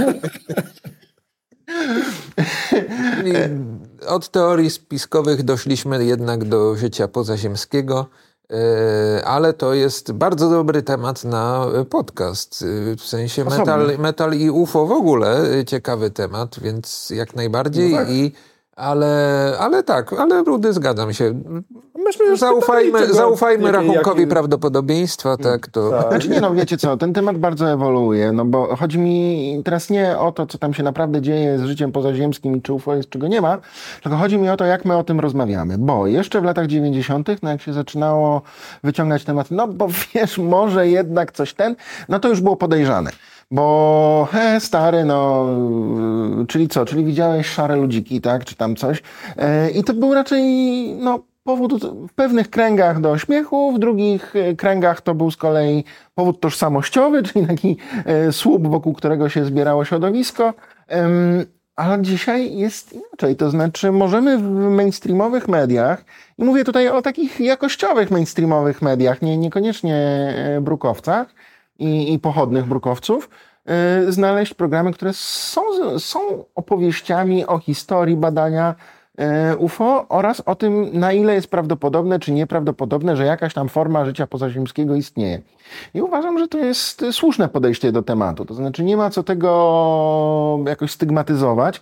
I od teorii spiskowych doszliśmy jednak do życia pozaziemskiego, ale to jest bardzo dobry temat na podcast. W sensie metal, metal i U F O w ogóle ciekawy temat, więc jak najbardziej. No tak. I, ale, ale tak, ale Rudy, zgadzam się. Myślę, zaufajmy tego, zaufajmy jaki, rachunkowi jaki... prawdopodobieństwa, tak to... Tak. Znaczy nie, no wiecie co, ten temat bardzo ewoluuje, no bo chodzi mi teraz nie o to, co tam się naprawdę dzieje z życiem pozaziemskim i czy U F O jest, czego nie ma, tylko chodzi mi o to, jak my o tym rozmawiamy, bo jeszcze w latach dziewięćdziesiątych, no jak się zaczynało wyciągać temat, no bo wiesz, może jednak coś ten, no to już było podejrzane. Bo he, stary, no, czyli co, czyli widziałeś szare ludziki, tak, czy tam coś. E, I to był raczej, no, powód w pewnych kręgach do śmiechu, w drugich kręgach to był z kolei powód tożsamościowy, czyli taki e, słup, wokół którego się zbierało środowisko. E, ale dzisiaj jest inaczej, to znaczy możemy w mainstreamowych mediach, i mówię tutaj o takich jakościowych mainstreamowych mediach, nie, niekoniecznie brukowcach, I, i pochodnych brukowców, yy, znaleźć programy, które są, są opowieściami o historii badania yy, U F O oraz o tym, na ile jest prawdopodobne czy nieprawdopodobne, że jakaś tam forma życia pozaziemskiego istnieje. I uważam, że to jest słuszne podejście do tematu. To znaczy nie ma co tego jakoś stygmatyzować,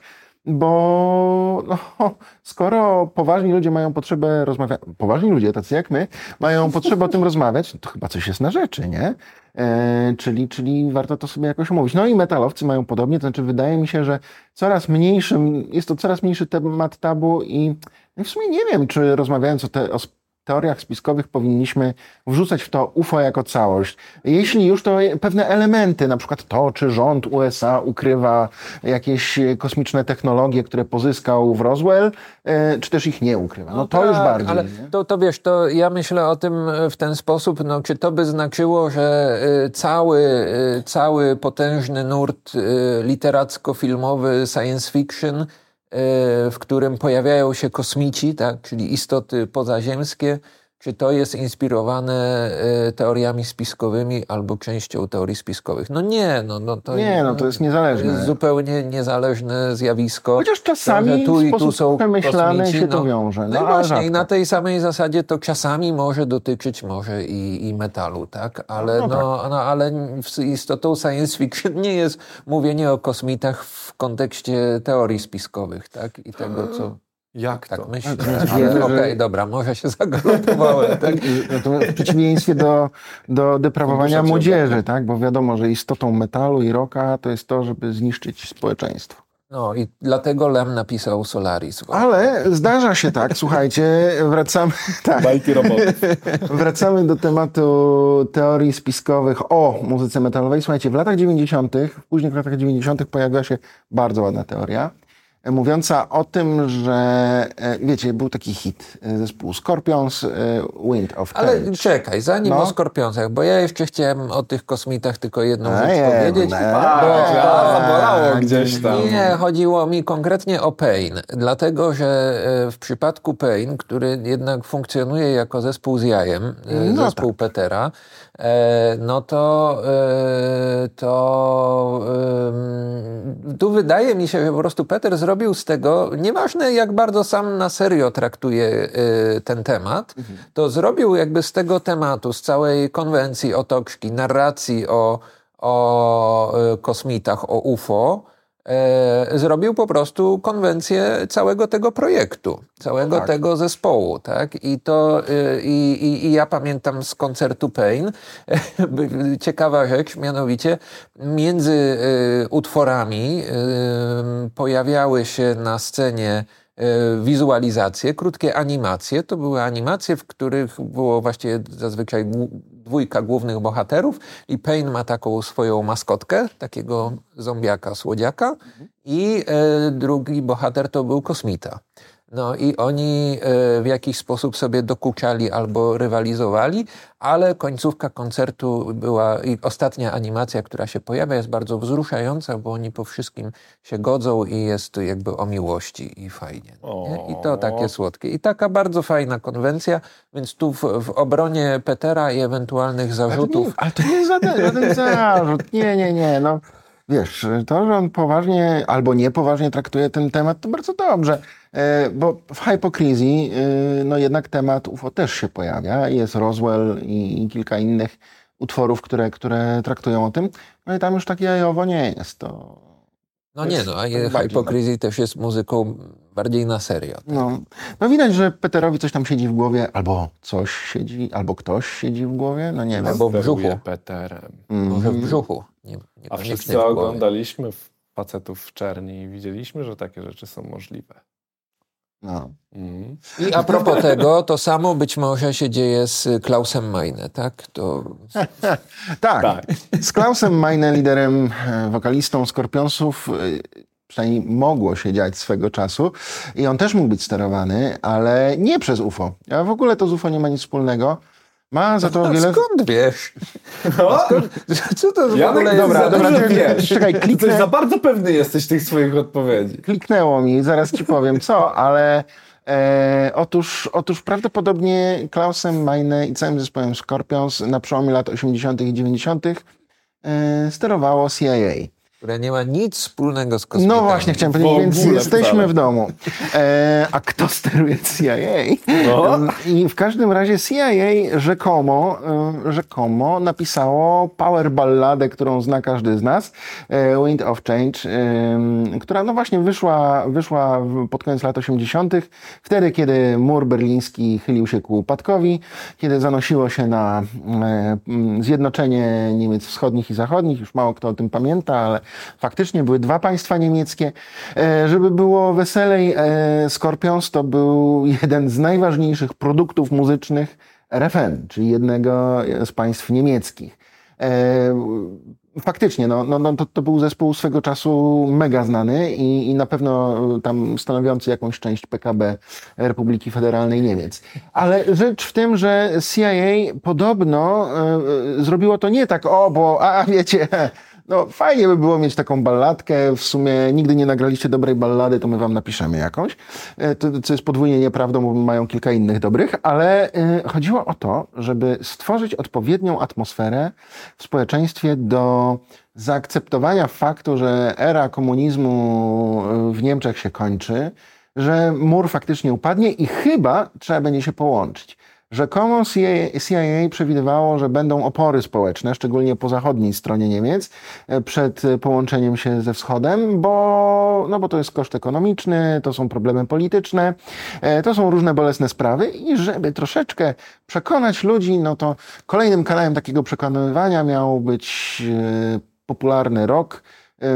bo no, skoro poważni ludzie mają potrzebę rozmawiać, poważni ludzie, tacy jak my, mają potrzebę o tym rozmawiać, to chyba coś jest na rzeczy, nie? E, czyli, czyli warto to sobie jakoś omówić. No i metalowcy mają podobnie, to znaczy wydaje mi się, że coraz mniejszym, jest to coraz mniejszy temat tabu i w sumie nie wiem, czy rozmawiając o, te, o teoriach spiskowych powinniśmy wrzucać w to U F O jako całość. Jeśli już, to pewne elementy, na przykład to, czy rząd U S A ukrywa jakieś kosmiczne technologie, które pozyskał w Roswell, czy też ich nie ukrywa. No, no to tak, już bardziej. Ale to, to wiesz, to ja myślę o tym w ten sposób, no czy to by znaczyło, że cały, cały potężny nurt literacko-filmowy science fiction, w którym pojawiają się kosmici, tak, czyli istoty pozaziemskie, czy to jest inspirowane teoriami spiskowymi albo częścią teorii spiskowych. No nie, no, no to nie, no to jest niezależne. To jest zupełnie niezależne zjawisko. Chociaż czasami tu w i sposób tu są przemyślany się to no, wiąże. No, no i ale właśnie, rzadko. i na tej samej zasadzie to czasami może dotyczyć może i, i metalu, tak? Ale, no, no, tak. no, ale istotą science fiction nie jest mówienie o kosmitach w kontekście teorii spiskowych, tak? I tego, co... Jak tak to? myślę, ale okej, okay, dobra, może się zagalopowałem. Tak? No to w przeciwieństwie do, do deprawowania młodzieży, tak? Bo wiadomo, że istotą metalu i rocka to jest to, żeby zniszczyć społeczeństwo. No i dlatego Lem napisał Solaris. Ale zdarza się tak, słuchajcie, wracamy, tak, Bajki robotów. Wracamy do tematu teorii spiskowych o muzyce metalowej. Słuchajcie, w latach dziewięćdziesiątych, w późnych latach dziewięćdziesiątych pojawiła się bardzo ładna teoria, mówiąca o tym, że, wiecie, był taki hit zespół Scorpions, Wind of Change. Ale czekaj, zanim no. o Scorpionsach, bo ja jeszcze chciałem o tych kosmitach tylko jedną A rzecz je, powiedzieć. Ne, bo zabolało gdzieś tam. Nie, chodziło mi konkretnie o Pain, dlatego, że w przypadku Pain, który jednak funkcjonuje jako zespół z jajem, no zespół tak. Petera, no to, to tu wydaje mi się, że po prostu Peter zrobił z tego, nieważne jak bardzo sam na serio traktuje ten temat, to zrobił jakby z tego tematu, z całej konwencji otoczki, narracji o, o kosmitach, o U F O, e, zrobił po prostu konwencję całego tego projektu, całego tak. tego zespołu, tak? I to e, i, i, i ja pamiętam z koncertu Pain ciekawa rzecz, mianowicie między e, utworami e, pojawiały się na scenie wizualizacje, krótkie animacje. To były animacje, w których było właściwie zazwyczaj dwójka głównych bohaterów i Pain ma taką swoją maskotkę, takiego zombiaka, słodziaka i e, drugi bohater to był kosmita. No i oni e, w jakiś sposób sobie dokuczali albo rywalizowali, ale końcówka koncertu była i ostatnia animacja, która się pojawia, jest bardzo wzruszająca, bo oni po wszystkim się godzą i jest to jakby o miłości i fajnie. Nie? I to takie słodkie. I taka bardzo fajna konwencja, więc tu w, w obronie Petera i ewentualnych zarzutów... Ale to nie, ale to nie jest żaden zarzut. Nie, nie, nie. No. Wiesz, to, że on poważnie albo niepoważnie traktuje ten temat, to bardzo dobrze, bo w Hipokryzji no jednak temat U F O też się pojawia. Jest Roswell i, i kilka innych utworów, które, które traktują o tym, no i tam już tak jajowo nie jest. To no nie, no, a Hipokryzji też jest muzyką bardziej na serio. Tak? No, no widać, że Peterowi coś tam siedzi w głowie, albo coś siedzi, albo ktoś siedzi w głowie, no nie wiem. Albo w brzuchu. Peterem. Mm. Może w brzuchu. Nie, A wszyscy oglądaliśmy Facetów w czerni i widzieliśmy, że takie rzeczy są możliwe. No. Mm. I a propos tego, to samo być może się dzieje z Klausem Meine, tak? To... tak. tak. Z Klausem Meine, liderem, wokalistą Skorpionsów, przynajmniej mogło się dziać swego czasu i on też mógł być sterowany, ale nie przez U F O. A w ogóle to z U F O nie ma nic wspólnego. Ma za to no, wiele... Skąd wiesz? No? Skąd... Co to w Janek, ogóle jest dobra, za... dobra, Dobra, wiesz. Czekaj, kliknę... Coś za bardzo pewny jesteś tych swoich odpowiedzi. Kliknęło mi, zaraz ci powiem co, ale e, otóż, otóż prawdopodobnie Klausem Meine i całym zespołem Scorpions na przełomie lat osiemdziesiątych i dziewięćdziesiątych e, sterowało C I A. Która nie ma nic wspólnego z kosmitami. No właśnie, chciałem powiedzieć, więc jesteśmy wcale. w domu. E, a kto steruje C I A? No. I w każdym razie C I A rzekomo, e, rzekomo napisało power balladę, którą zna każdy z nas, e, Wind of Change, e, która no właśnie wyszła, wyszła pod koniec lat osiemdziesiątych, wtedy, kiedy mur berliński chylił się ku upadkowi, kiedy zanosiło się na e, zjednoczenie Niemiec wschodnich i zachodnich, już mało kto o tym pamięta, ale faktycznie były dwa państwa niemieckie. E, żeby było weselej, e, Scorpions to był jeden z najważniejszych produktów muzycznych R F N, czyli jednego z państw niemieckich. E, faktycznie, no, no, no to, to był zespół swego czasu mega znany i, i na pewno tam stanowiący jakąś część P K B Republiki Federalnej Niemiec. Ale rzecz w tym, że C I A podobno e, zrobiło to nie tak, o, bo, a wiecie... No fajnie by było mieć taką balladkę, w sumie nigdy nie nagraliście dobrej ballady, to my wam napiszemy jakąś, to, co jest podwójnie nieprawdą, bo mają kilka innych dobrych, ale y, chodziło o to, żeby stworzyć odpowiednią atmosferę w społeczeństwie do zaakceptowania faktu, że era komunizmu w Niemczech się kończy, że mur faktycznie upadnie i chyba trzeba będzie się połączyć. Rzekomo C I A przewidywało, że będą opory społeczne, szczególnie po zachodniej stronie Niemiec, przed połączeniem się ze Wschodem, bo, no bo to jest koszt ekonomiczny, to są problemy polityczne, to są różne bolesne sprawy i żeby troszeczkę przekonać ludzi, no to kolejnym kanałem takiego przekonywania miał być popularny rock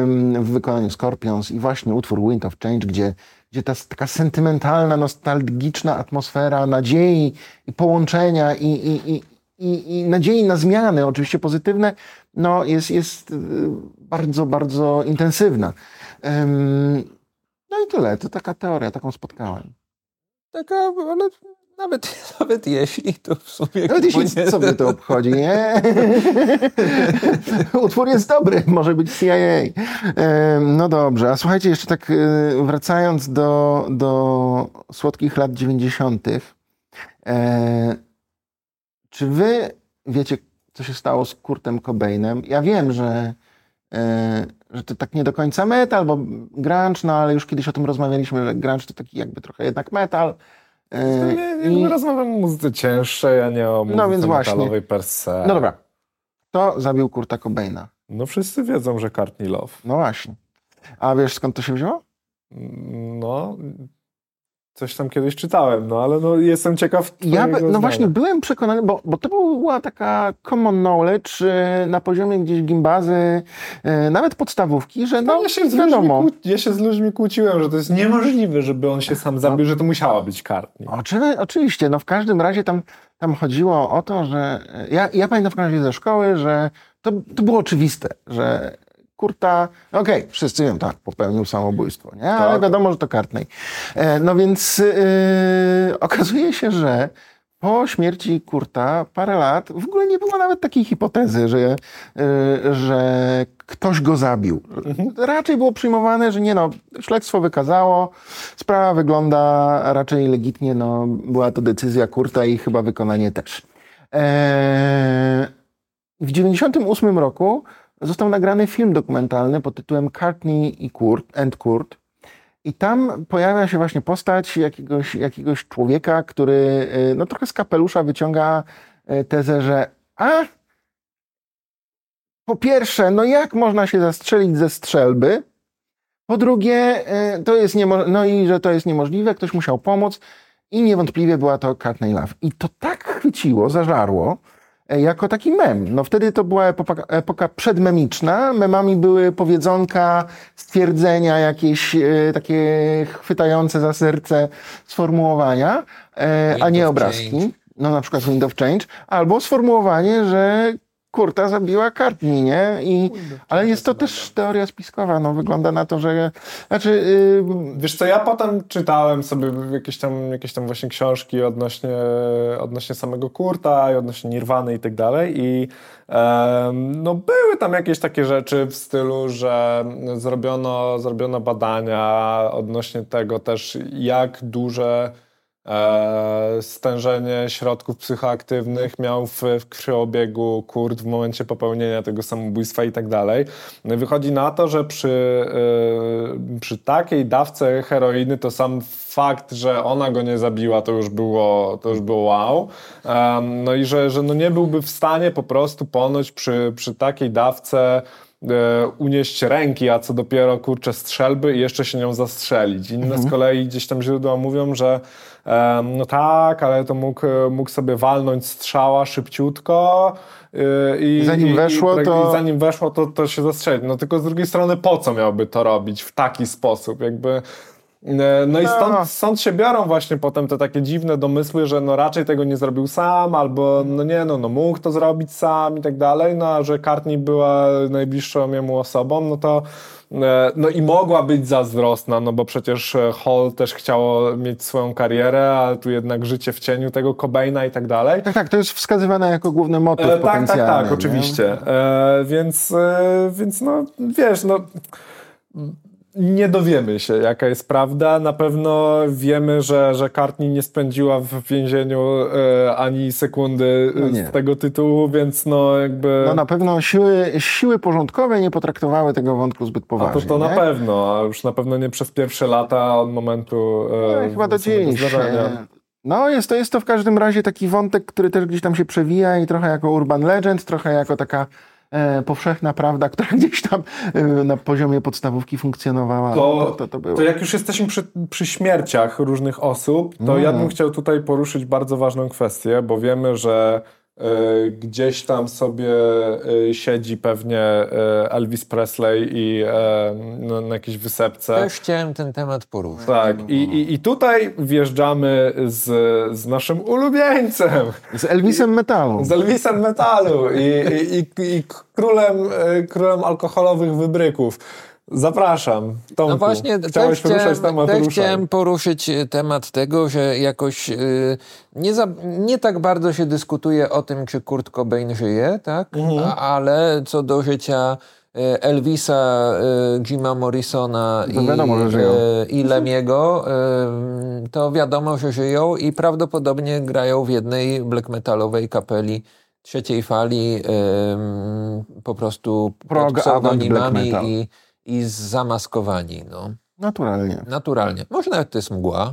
w wykonaniu Scorpions i właśnie utwór Wind of Change, gdzie gdzie ta taka sentymentalna, nostalgiczna atmosfera nadziei i połączenia i, i, i, i, i nadziei na zmiany, oczywiście pozytywne, no jest, jest bardzo, bardzo intensywna. No i tyle, to taka teoria, taką spotkałem. Taka, ale nawet, nawet jeśli, to w sumie... Nawet jeśli, nie... co mnie to obchodzi, nie? Utwór jest dobry, może być C I A. No dobrze, a słuchajcie, jeszcze tak wracając do, do słodkich lat dziewięćdziesiątych. Czy wy wiecie, co się stało z Kurtem Cobainem? Ja wiem, że, że to tak nie do końca metal, bo grunge, no ale już kiedyś o tym rozmawialiśmy, że grunge to taki jakby trochę jednak metal. Nie, nie, nie rozmawiam o muzyce cięższej, a nie o muzyce no więc metalowej właśnie. per se. No dobra. Kto zabił Kurta Cobaina? No wszyscy wiedzą, że Courtney Love. No właśnie. A wiesz, skąd to się wzięło? No, coś tam kiedyś czytałem, no ale no, jestem ciekaw Ja, twojego no właśnie, zdania. byłem przekonany, bo, bo to była taka common knowledge e, na poziomie gdzieś gimbazy, e, nawet podstawówki, że no, No, ja, się z ludźmi, wiadomo. kłó- ja się z ludźmi kłóciłem, że to jest niemożliwe, żeby on się sam zabił, że to musiała być Courtney. Oczy, oczywiście, no w każdym razie tam, tam chodziło o to, że ja, ja pamiętam w każdym razie ze szkoły, że to, to było oczywiste, że Kurta, okej, okay, wszyscy wiem, tak, popełnił samobójstwo, nie? Ale Tak. wiadomo, że to Courtney. E, no więc yy, okazuje się, że po śmierci Kurta parę lat w ogóle nie było nawet takiej hipotezy, że, yy, że ktoś go zabił. Mhm. Raczej było przyjmowane, że nie no, śledztwo wykazało, sprawa wygląda raczej legitnie, no była to decyzja Kurta i chyba wykonanie też. Eee, w dziewięćdziesiątym ósmym roku został nagrany film dokumentalny pod tytułem Courtney i Kurt, and Kurt. I tam pojawia się właśnie postać jakiegoś, jakiegoś człowieka, który no trochę z kapelusza wyciąga tezę, że a po pierwsze, no jak można się zastrzelić ze strzelby? Po drugie, to jest niemo- no i że to jest niemożliwe, ktoś musiał pomóc i niewątpliwie była to Courtney Love. I to tak chwyciło, zażarło, jako taki mem. No wtedy to była epoka, epoka przedmemiczna. Memami były powiedzonka, stwierdzenia, jakieś e, takie chwytające za serce sformułowania, e, a nie obrazki. Change. No na przykład Wind of Change. Albo sformułowanie, że Kurta zabiła Courtney, nie? I, ale jest to też teoria spiskowa. No wygląda na to, że... Znaczy, yy... Wiesz co, ja potem czytałem sobie jakieś tam, jakieś tam właśnie książki odnośnie, odnośnie samego Kurta i odnośnie Nirwany i tak dalej i um, no były tam jakieś takie rzeczy w stylu, że zrobiono, zrobiono badania odnośnie tego też, jak duże E, stężenie środków psychoaktywnych miał w, w krwiobiegu Kurt w momencie popełnienia tego samobójstwa i tak dalej. No i wychodzi na to, że przy, e, przy takiej dawce heroiny to sam fakt, że ona go nie zabiła, to już było, to już było wow. E, no i że, że no nie byłby w stanie po prostu ponoć przy, przy takiej dawce unieść ręki, a co dopiero kurczę strzelby i jeszcze się nią zastrzelić. Inne mhm. z kolei gdzieś tam źródła mówią, że um, no tak, ale to mógł, mógł sobie walnąć strzała szybciutko yy, i zanim i, weszło, i, to... i zanim weszło, to, to się zastrzelić. No tylko z drugiej strony po co miałby to robić w taki sposób? Jakby no i stąd, stąd się biorą właśnie potem te takie dziwne domysły, że no raczej tego nie zrobił sam, albo no nie, no, no mógł to zrobić sam i tak dalej, no a że Courtney była najbliższą jemu osobą, no to no i mogła być zazdrosna, no bo przecież Hall też chciało mieć swoją karierę, ale tu jednak życie w cieniu tego Cobaina i tak dalej. Tak, tak, to jest wskazywane jako główny motyw e, potencjalny. Tak, tak, tak, oczywiście. E, więc, e, więc no wiesz, no nie dowiemy się, jaka jest prawda. Na pewno wiemy, że, że Courtney nie spędziła w więzieniu e, ani sekundy no z tego tytułu, więc no jakby... No na pewno siły, siły porządkowe nie potraktowały tego wątku zbyt poważnie. A to, to na pewno, a już na pewno nie przez pierwsze lata od momentu e, no, chyba do dziś. No jest to, jest to w każdym razie taki wątek, który też gdzieś tam się przewija i trochę jako urban legend, trochę jako taka E, powszechna prawda, która gdzieś tam e, na poziomie podstawówki funkcjonowała. To, to, to, to, było. to jak już jesteśmy przy, przy śmierciach różnych osób, to mm. ja bym chciał tutaj poruszyć bardzo ważną kwestię, bo wiemy, że y, gdzieś tam sobie y, siedzi pewnie y, Elvis Presley i y, no, na jakiejś wysepce. Też chciałem ten temat poruszyć. Tak, i, i, i tutaj wjeżdżamy z, z naszym ulubieńcem. Z Elvisem Metalu. Z Elvisem Metalu i, i, i, i królem, królem alkoholowych wybryków. Zapraszam, Tomku. No właśnie, chciałeś też, poruszać chciałem, temat też ruszaj. chciałem poruszyć temat tego, że jakoś yy, nie, za, nie tak bardzo się dyskutuje o tym, czy Kurt Cobain żyje, tak? Mhm. A, ale co do życia Elvisa, y, Jima Morrisona i, wiadomo, że żyją. y, i Lemiego, y, to wiadomo, że żyją i prawdopodobnie grają w jednej black metalowej kapeli trzeciej fali, y, po prostu Prog, pod pseudonimami metal. i, i zamaskowani. No. Naturalnie. Naturalnie. Może nawet to jest mgła.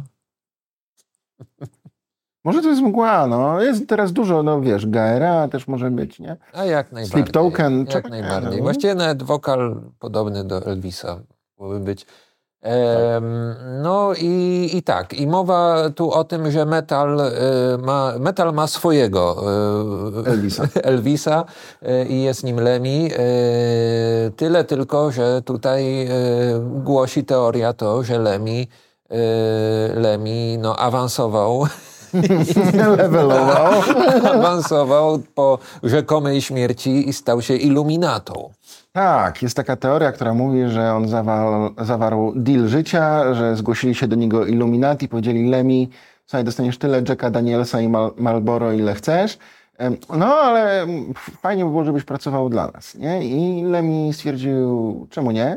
Może to jest mgła, no. Jest teraz dużo, no wiesz, G R A też może być, nie? A jak najbardziej. Sleep Token. Jak najbardziej. Właściwie nawet wokal podobny do Elvisa. mogłoby być. Ehm, no i, i tak, i mowa tu o tym, że metal e, ma, metal ma swojego e, Elvisa, Elvisa e, i jest nim Lemmy. E, tyle tylko, że tutaj e, głosi teoria to, że Lemmy, e, Lemmy no, awansował. levelował. awansował po rzekomej śmierci i stał się iluminatą. Tak, jest taka teoria, która mówi, że on zawarł, zawarł deal życia, że zgłosili się do niego Illuminati, powiedzieli Lemmy, słuchaj, dostaniesz tyle Jacka Danielsa i Mal Marlboro, ile chcesz, no ale fajnie by było, żebyś pracował dla nas, nie? I Lemmy stwierdził, czemu nie?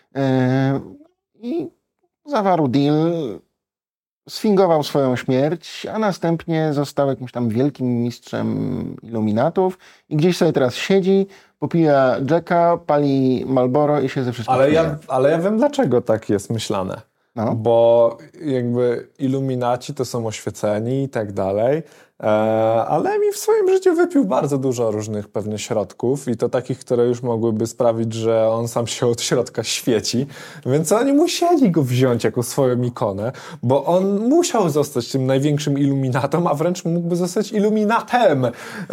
I zawarł deal, sfingował swoją śmierć, a następnie został jakimś tam wielkim mistrzem iluminatów i gdzieś sobie teraz siedzi, popija Jacka, pali Marlboro i się ze wszystkim Ale śmieje. ja, ale ja wiem, dlaczego tak jest myślane. No. Bo jakby iluminaci to są oświeceni i tak dalej, e, ale mi w swoim życiu wypił bardzo dużo różnych pewnych środków i to takich, które już mogłyby sprawić, że on sam się od środka świeci, więc oni musieli go wziąć jako swoją ikonę, bo on musiał zostać tym największym iluminatą, a wręcz mógłby zostać iluminatem, e,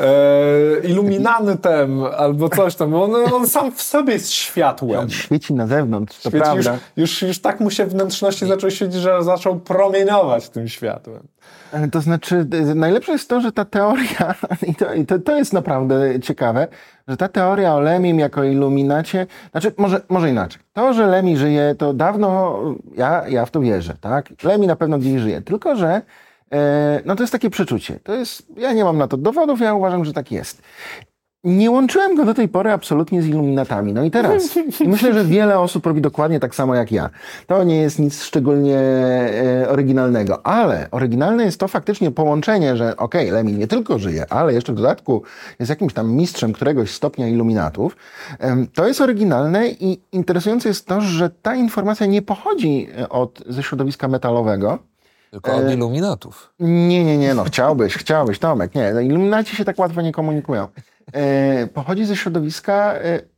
iluminantem albo coś tam, bo on, on sam w sobie jest światłem. On świeci na zewnątrz, to Świeci prawda. Już, już, już tak mu się wnętrzności zaczął świecić, że zaczął promieniować tym światłem. To znaczy, najlepsze jest to, że ta teoria, i to, i to, to jest naprawdę ciekawe, że ta teoria o Lemmym jako iluminacie, znaczy może, może inaczej. To, że Lemmy żyje, to dawno, ja, ja w to wierzę, tak? Lemmy na pewno gdzieś żyje, tylko że e, no to jest takie przeczucie. To jest, ja nie mam na to dowodów, ja uważam, że tak jest. Nie łączyłem go do tej pory absolutnie z iluminatami. No i teraz. I myślę, że wiele osób robi dokładnie tak samo jak ja. To nie jest nic szczególnie e, oryginalnego, ale oryginalne jest to faktycznie połączenie, że okej, okay, Lemmy nie tylko żyje, ale jeszcze w dodatku jest jakimś tam mistrzem któregoś stopnia iluminatów. E, to jest oryginalne i interesujące jest to, że ta informacja nie pochodzi od, ze środowiska metalowego, tylko od iluminatów. Nie, nie, nie, no chciałbyś, chciałbyś, Tomek, nie, iluminaci się tak łatwo nie komunikują. E, pochodzi ze środowiska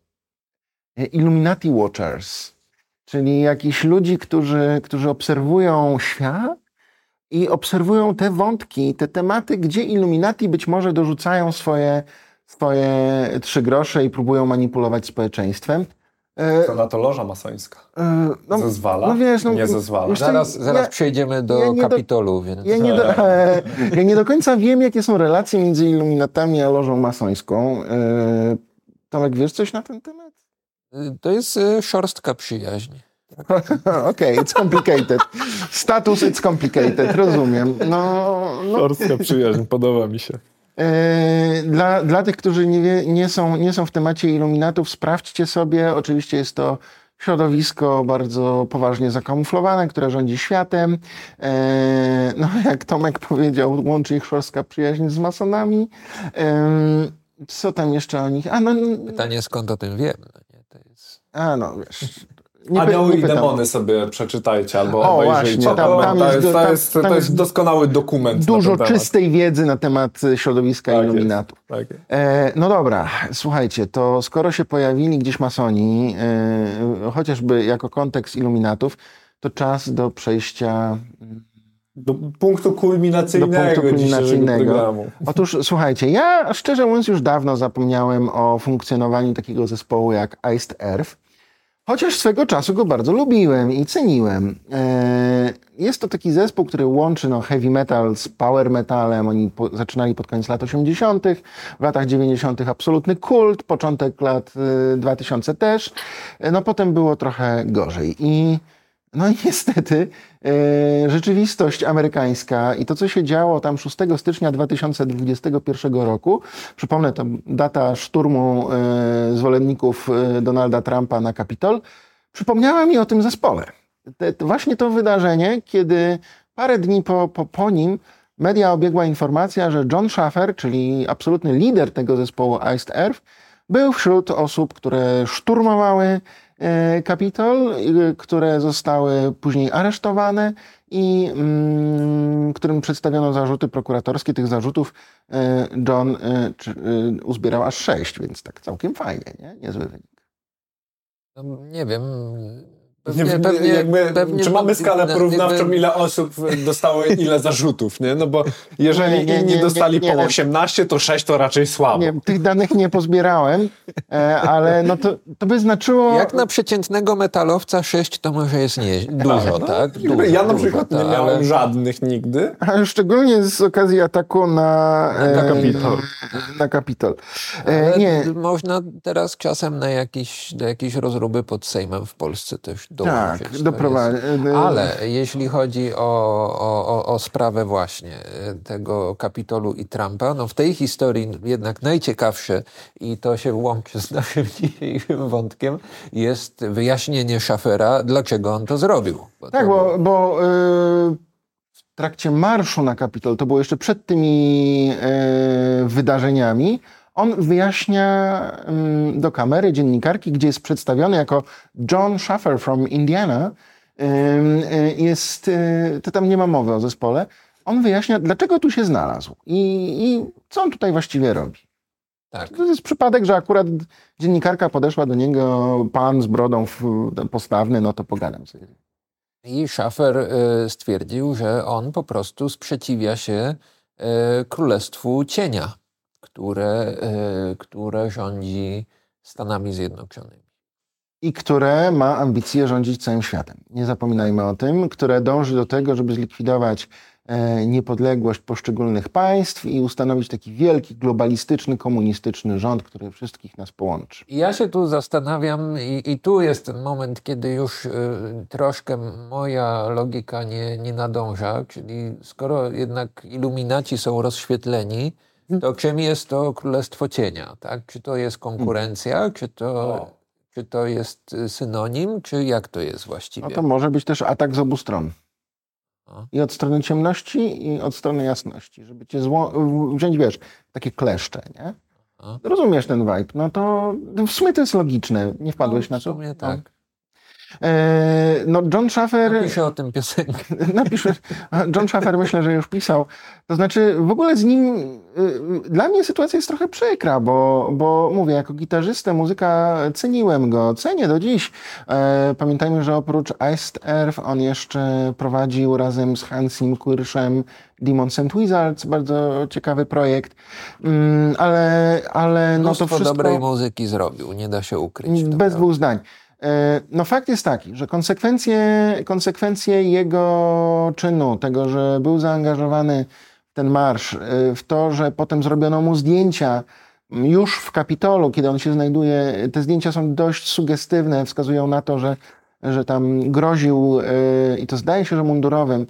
e, Illuminati Watchers, czyli jakichś ludzi, którzy, którzy obserwują świat i obserwują te wątki, te tematy, gdzie Illuminati być może dorzucają swoje, swoje trzy grosze i próbują manipulować społeczeństwem. Co na to loża masońska? No, zezwala? No wiesz, no, nie zezwala. Wiesz, Zaraz, ja, zaraz przejdziemy do ja nie Kapitolu. Więc... Ja, nie do, ja nie do końca wiem, jakie są relacje między Illuminatami a lożą masońską. Tomek, wiesz coś na ten temat? To jest szorstka przyjaźń. Okej, okay, it's complicated. Status it's complicated, rozumiem. No, no. Szorstka przyjaźń, podoba mi się. Dla, dla tych, którzy nie, wie, nie, są, nie są w temacie iluminatów, sprawdźcie sobie. Oczywiście jest to środowisko bardzo poważnie zakamuflowane, które rządzi światem. No, jak Tomek powiedział, łączy ich szorstka przyjaźń z masonami. Co tam jeszcze o nich? A, no, Pytanie, skąd o tym wiem? No nie, to jest... A, no wiesz... Nie Anioły nie i demony sobie przeczytajcie albo o, obejrzyjcie. Właśnie, tam, tam to, jest, jest, to, tam, jest, tam to jest jest doskonały dokument. Dużo na ten czystej wiedzy na temat środowiska tak iluminatów. Jest, tak jest. E, no dobra, słuchajcie, to skoro się pojawili gdzieś masoni, e, chociażby jako kontekst iluminatów, to czas do przejścia... Do punktu kulminacyjnego, do punktu kulminacyjnego. programu. Otóż słuchajcie, ja szczerze mówiąc już dawno zapomniałem o funkcjonowaniu takiego zespołu jak Iced Earth, chociaż swego czasu go bardzo lubiłem i ceniłem. Jest to taki zespół, który łączy no, heavy metal z power metalem. Oni po, zaczynali pod koniec lat osiemdziesiątych. W latach dziewięćdziesiątych absolutny kult, początek lat dwa tysiące też. No potem było trochę gorzej. I no i niestety e, rzeczywistość amerykańska i to, co się działo tam szóstego stycznia dwa tysiące dwudziestego pierwszego roku, przypomnę, to data szturmu e, zwolenników e, Donalda Trumpa na Kapitol, przypomniała mi o tym zespole. Te, to właśnie to wydarzenie, kiedy parę dni po, po, po nim media obiegła informacja, że John Schaffer, czyli absolutny lider tego zespołu Iced Earth, był wśród osób, które szturmowały Kapitol, które zostały później aresztowane i mm, którym przedstawiono zarzuty prokuratorskie. Tych zarzutów John czy, uzbierał aż sześć, więc tak całkiem fajnie, nie? Niezły wynik. No, nie wiem, Nie, Pewnie, pewnie, jakby, pewnie czy mamy skalę porównawczą, jakby... ile osób dostało ile zarzutów, nie? No bo jeżeli Nie, nie, inni nie, dostali nie, nie po wiem. osiemnaście, to sześć to raczej słabo. Nie, tych danych nie pozbierałem, e, ale no to, to by znaczyło... Jak na przeciętnego metalowca sześć to może jest nie, dużo, no, tak? Dużo, ja na dużo, przykład to, nie miałem ale... żadnych nigdy. A szczególnie z okazji ataku na, Na e, Kapitol. Na Kapitol. E, Ale nie, można teraz czasem na jakiś, do jakiejś rozróby pod Sejmem w Polsce też dołączyć. tak, To doprowadzi. jest... Ale jeśli chodzi o, o, o, o sprawę właśnie tego Kapitolu i Trumpa, no w tej historii jednak najciekawsze, i to się łączy z naszym dzisiejszym wątkiem, jest wyjaśnienie Schaffera, dlaczego on to zrobił. Bo Tak, to bo, było... bo y, w trakcie marszu na Kapitol, to było jeszcze przed tymi y, wydarzeniami, on wyjaśnia y, do kamery dziennikarki, gdzie jest przedstawiony jako John Schaffer from Indiana. Y, y, jest, y, to tam nie ma mowy o zespole. On wyjaśnia, dlaczego tu się znalazł i, i co on tutaj właściwie robi. Tak. To jest przypadek, że akurat dziennikarka podeszła do niego, pan z brodą postawny, no to pogadam sobie. I Schaffer y, stwierdził, że on po prostu sprzeciwia się y, Królestwu Cienia, które, y, które rządzi Stanami Zjednoczonymi. I które ma ambicje rządzić całym światem. Nie zapominajmy o tym, które dąży do tego, żeby zlikwidować e, niepodległość poszczególnych państw i ustanowić taki wielki, globalistyczny, komunistyczny rząd, który wszystkich nas połączy. I ja się tu zastanawiam i, i tu jest ten moment, kiedy już y, troszkę moja logika nie, nie nadąża, czyli skoro jednak iluminaci są rozświetleni, to czym jest to Królestwo Cienia? Tak? Czy to jest konkurencja, czy to... Czy to jest synonim, czy jak to jest właściwie? No to może być też atak z obu stron. A. I od strony ciemności, i od strony jasności. Żeby cię zło- wziąć, wiesz, takie kleszcze, nie? A. Rozumiesz ten vibe. No to w sumie to jest logiczne. Nie wpadłeś no, na w to? sumie tak. E, no John Schaffer... Napiszę o tym piosenkę. Napiszę. John Schaffer myślę, że już pisał. To znaczy w ogóle z nim y, dla mnie sytuacja jest trochę przykra, bo, bo mówię, jako gitarzystę, muzyka ceniłem go, cenię do dziś. E, pamiętajmy, że oprócz Iced Earth on jeszcze prowadził razem z Hansim Kirschem Demons and Wizards, bardzo ciekawy projekt. Mm, ale, ale no to Mnóstwo wszystko... dobrej muzyki zrobił, nie da się ukryć. Bez prawda? dwóch zdań. No fakt jest taki, że konsekwencje, konsekwencje jego czynu, tego, że był zaangażowany w ten marsz, w to, że potem zrobiono mu zdjęcia już w Kapitolu, kiedy on się znajduje, te zdjęcia są dość sugestywne, wskazują na to, że, że tam groził, i to zdaje się, że mundurowym,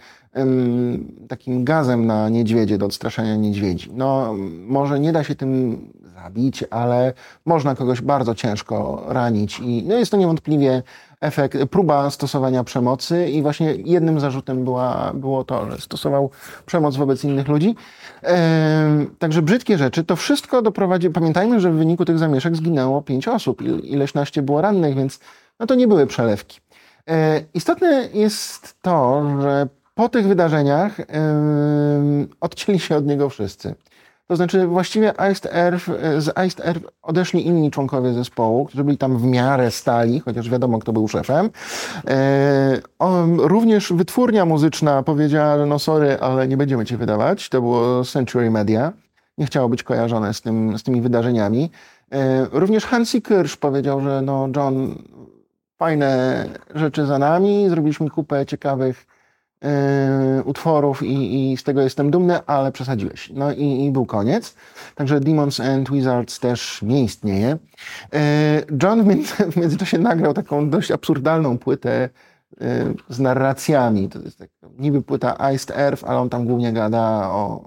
takim gazem na niedźwiedzie, do odstraszania niedźwiedzi. No może nie da się tym zabić, ale można kogoś bardzo ciężko ranić i no jest to niewątpliwie efekt, próba stosowania przemocy i właśnie jednym zarzutem była, było to, że stosował przemoc wobec innych ludzi. E, także brzydkie rzeczy. To wszystko doprowadzi... Pamiętajmy, że w wyniku tych zamieszek zginęło pięć osób. Ileś naście było rannych, więc no to nie były przelewki. E, istotne jest to, że po tych wydarzeniach e, odcięli się od niego wszyscy. To znaczy właściwie Iced Earth, z Iced Earth odeszli inni członkowie zespołu, którzy byli tam w miarę stali, chociaż wiadomo, kto był szefem. E, on, również wytwórnia muzyczna powiedziała, że no sorry, ale nie będziemy cię wydawać. To było Century Media. Nie chciało być kojarzone z, tym, z tymi wydarzeniami. E, również Hansi Kirsch powiedział, że no John, fajne rzeczy za nami, zrobiliśmy kupę ciekawych Yy, utworów i, i z tego jestem dumny, ale przesadziłeś. No i, i był koniec. Także Demons and Wizards też nie istnieje. Yy, John w, między, w międzyczasie nagrał taką dość absurdalną płytę yy, z narracjami. To jest tak, niby płyta Iced Earth, ale on tam głównie gada o...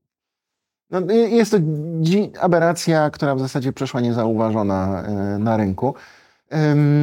No, jest to dzi- aberracja, która w zasadzie przeszła niezauważona yy, na rynku. Yy,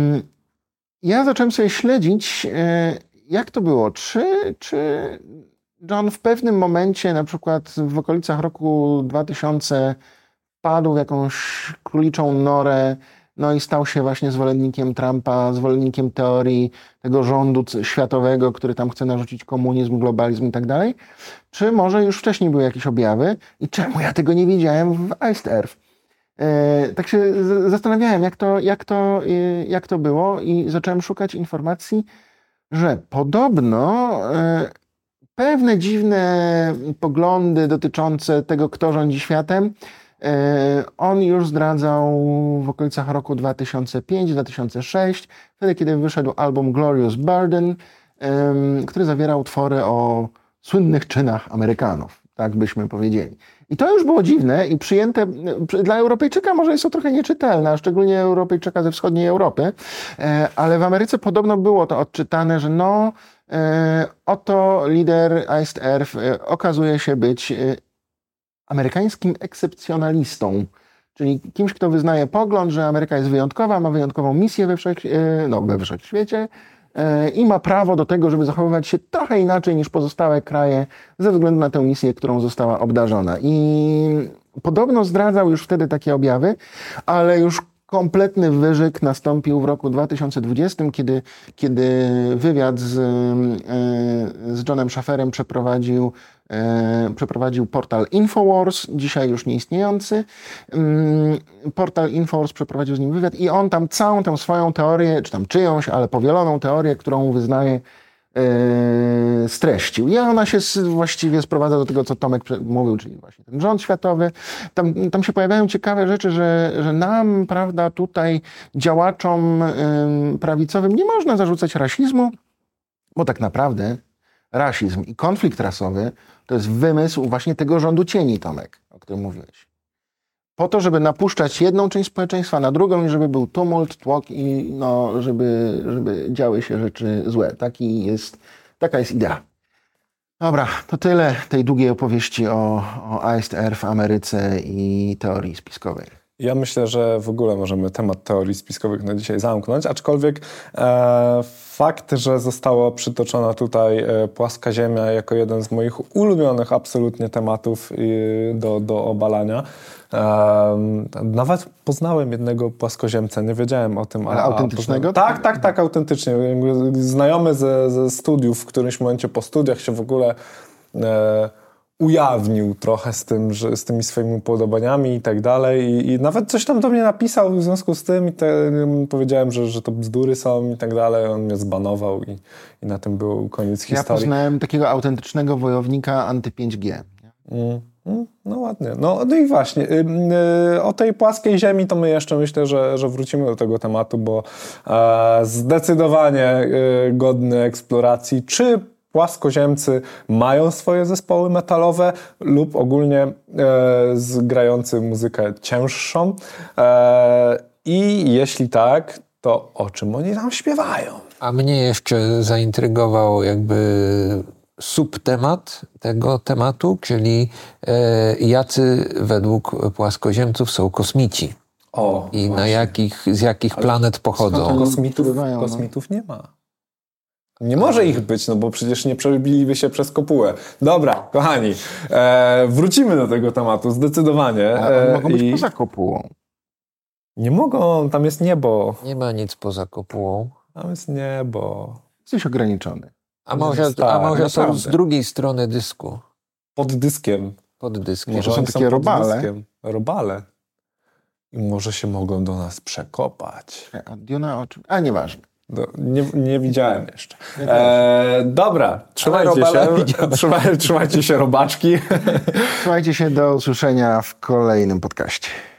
ja zacząłem sobie śledzić yy, jak to było? Czy, czy John w pewnym momencie, na przykład w okolicach roku dwa tysiące, padł w jakąś króliczą norę, no i stał się właśnie zwolennikiem Trumpa, zwolennikiem teorii tego rządu światowego, który tam chce narzucić komunizm, globalizm i tak dalej? Czy może już wcześniej były jakieś objawy? I czemu ja tego nie widziałem w Iced Earth? E, tak się z- zastanawiałem, jak to, jak, to, e, jak to było i zacząłem szukać informacji, że podobno e, pewne dziwne poglądy dotyczące tego, kto rządzi światem, e, on już zdradzał w okolicach roku dwa tysiące piąty dwa tysiące szósty, wtedy kiedy wyszedł album Glorious Burden, em, który zawierał utwory o słynnych czynach Amerykanów, tak byśmy powiedzieli. I to już było dziwne i przyjęte e, dla Europejczyka może jest to trochę nieczytelne, a szczególnie Europejczyka ze wschodniej Europy, e, ale w Ameryce podobno było to odczytane, że no e, oto lider Iced Earth e, okazuje się być e, amerykańskim ekscepcjonalistą, czyli kimś, kto wyznaje pogląd, że Ameryka jest wyjątkowa, ma wyjątkową misję we, wszech, e, no, we wszechświecie e, i ma prawo do tego, żeby zachowywać się trochę inaczej niż pozostałe kraje ze względu na tę misję, którą została obdarzona. I podobno zdradzał już wtedy takie objawy, ale już kompletny wyżyk nastąpił w roku dwa tysiące dwudziestym, kiedy, kiedy wywiad z, e, z Johnem Schafferem przeprowadził, e, przeprowadził portal Infowars, dzisiaj już nieistniejący. Mm, Portal Infowars przeprowadził z nim wywiad i on tam całą tę swoją teorię, czy tam czyjąś, ale powieloną teorię, którą wyznaje, e, streścił. I ona się s- właściwie sprowadza do tego, co Tomek prze- mówił, czyli właśnie ten rząd światowy. Tam, tam się pojawiają ciekawe rzeczy, że, że nam, prawda, tutaj działaczom ym, prawicowym nie można zarzucać rasizmu, bo tak naprawdę rasizm i konflikt rasowy to jest wymysł właśnie tego rządu cieni, Tomek, o którym mówiłeś. Po to, żeby napuszczać jedną część społeczeństwa na drugą i żeby był tumult, tłok i no, żeby, żeby działy się rzeczy złe. Taki jest, taka jest idea. Dobra, to tyle tej długiej opowieści o, o Iced Earth w Ameryce i teorii spiskowej. Ja myślę, że w ogóle możemy temat teorii spiskowych na dzisiaj zamknąć, aczkolwiek e, fakt, że została przytoczona tutaj e, płaska ziemia jako jeden z moich ulubionych absolutnie tematów e, do, do obalania. E, nawet poznałem jednego płaskoziemca, nie wiedziałem o tym. Ale a, autentycznego? A poznałem, tak, tak, tak, autentycznie. Znajomy ze, ze studiów, w którymś momencie po studiach się w ogóle e, ujawnił trochę z tym, że, z tymi swoimi upodobaniami i tak dalej i, i nawet coś tam do mnie napisał w związku z tym i te, powiedziałem, że, że to bzdury są i tak dalej, on mnie zbanował i, i na tym był koniec Ja historii. poznałem takiego autentycznego wojownika anty pięć G. Mm, mm, no ładnie. No, no i właśnie, y, y, o tej płaskiej ziemi to my jeszcze myślę, że, że wrócimy do tego tematu, bo e, zdecydowanie y, godny eksploracji, czy płaskoziemcy mają swoje zespoły metalowe lub ogólnie e, zgrający muzykę cięższą e, i jeśli tak, to o czym oni tam śpiewają? A mnie jeszcze zaintrygował jakby subtemat tego tematu, czyli e, jacy według płaskoziemców są kosmici O, i na właśnie. jakich, z jakich planet pochodzą. skąd Kosmitów, Wpływają, no. kosmitów nie ma. Nie może ich być, no bo przecież nie przebiliby się przez kopułę. Dobra, kochani, e, wrócimy do tego tematu, zdecydowanie. A oni E, mogą być i poza kopułą. Nie mogą, tam jest niebo. Nie ma nic poza kopułą. Tam jest niebo. Jesteś ograniczony. A może, Tak, a może są naprawdę. z drugiej strony dysku, Pod dyskiem. pod dyskiem. Może To są oni takie pod robale. dyskiem. Robale. I może się mogą do nas przekopać. A Diona o czym? A nieważne. Do, nie, nie widziałem jeszcze. E, dobra, trzymajcie robala się. widziałem. Trzymaj, trzymajcie się, robaczki. Słuchajcie się, do usłyszenia w kolejnym podcaście.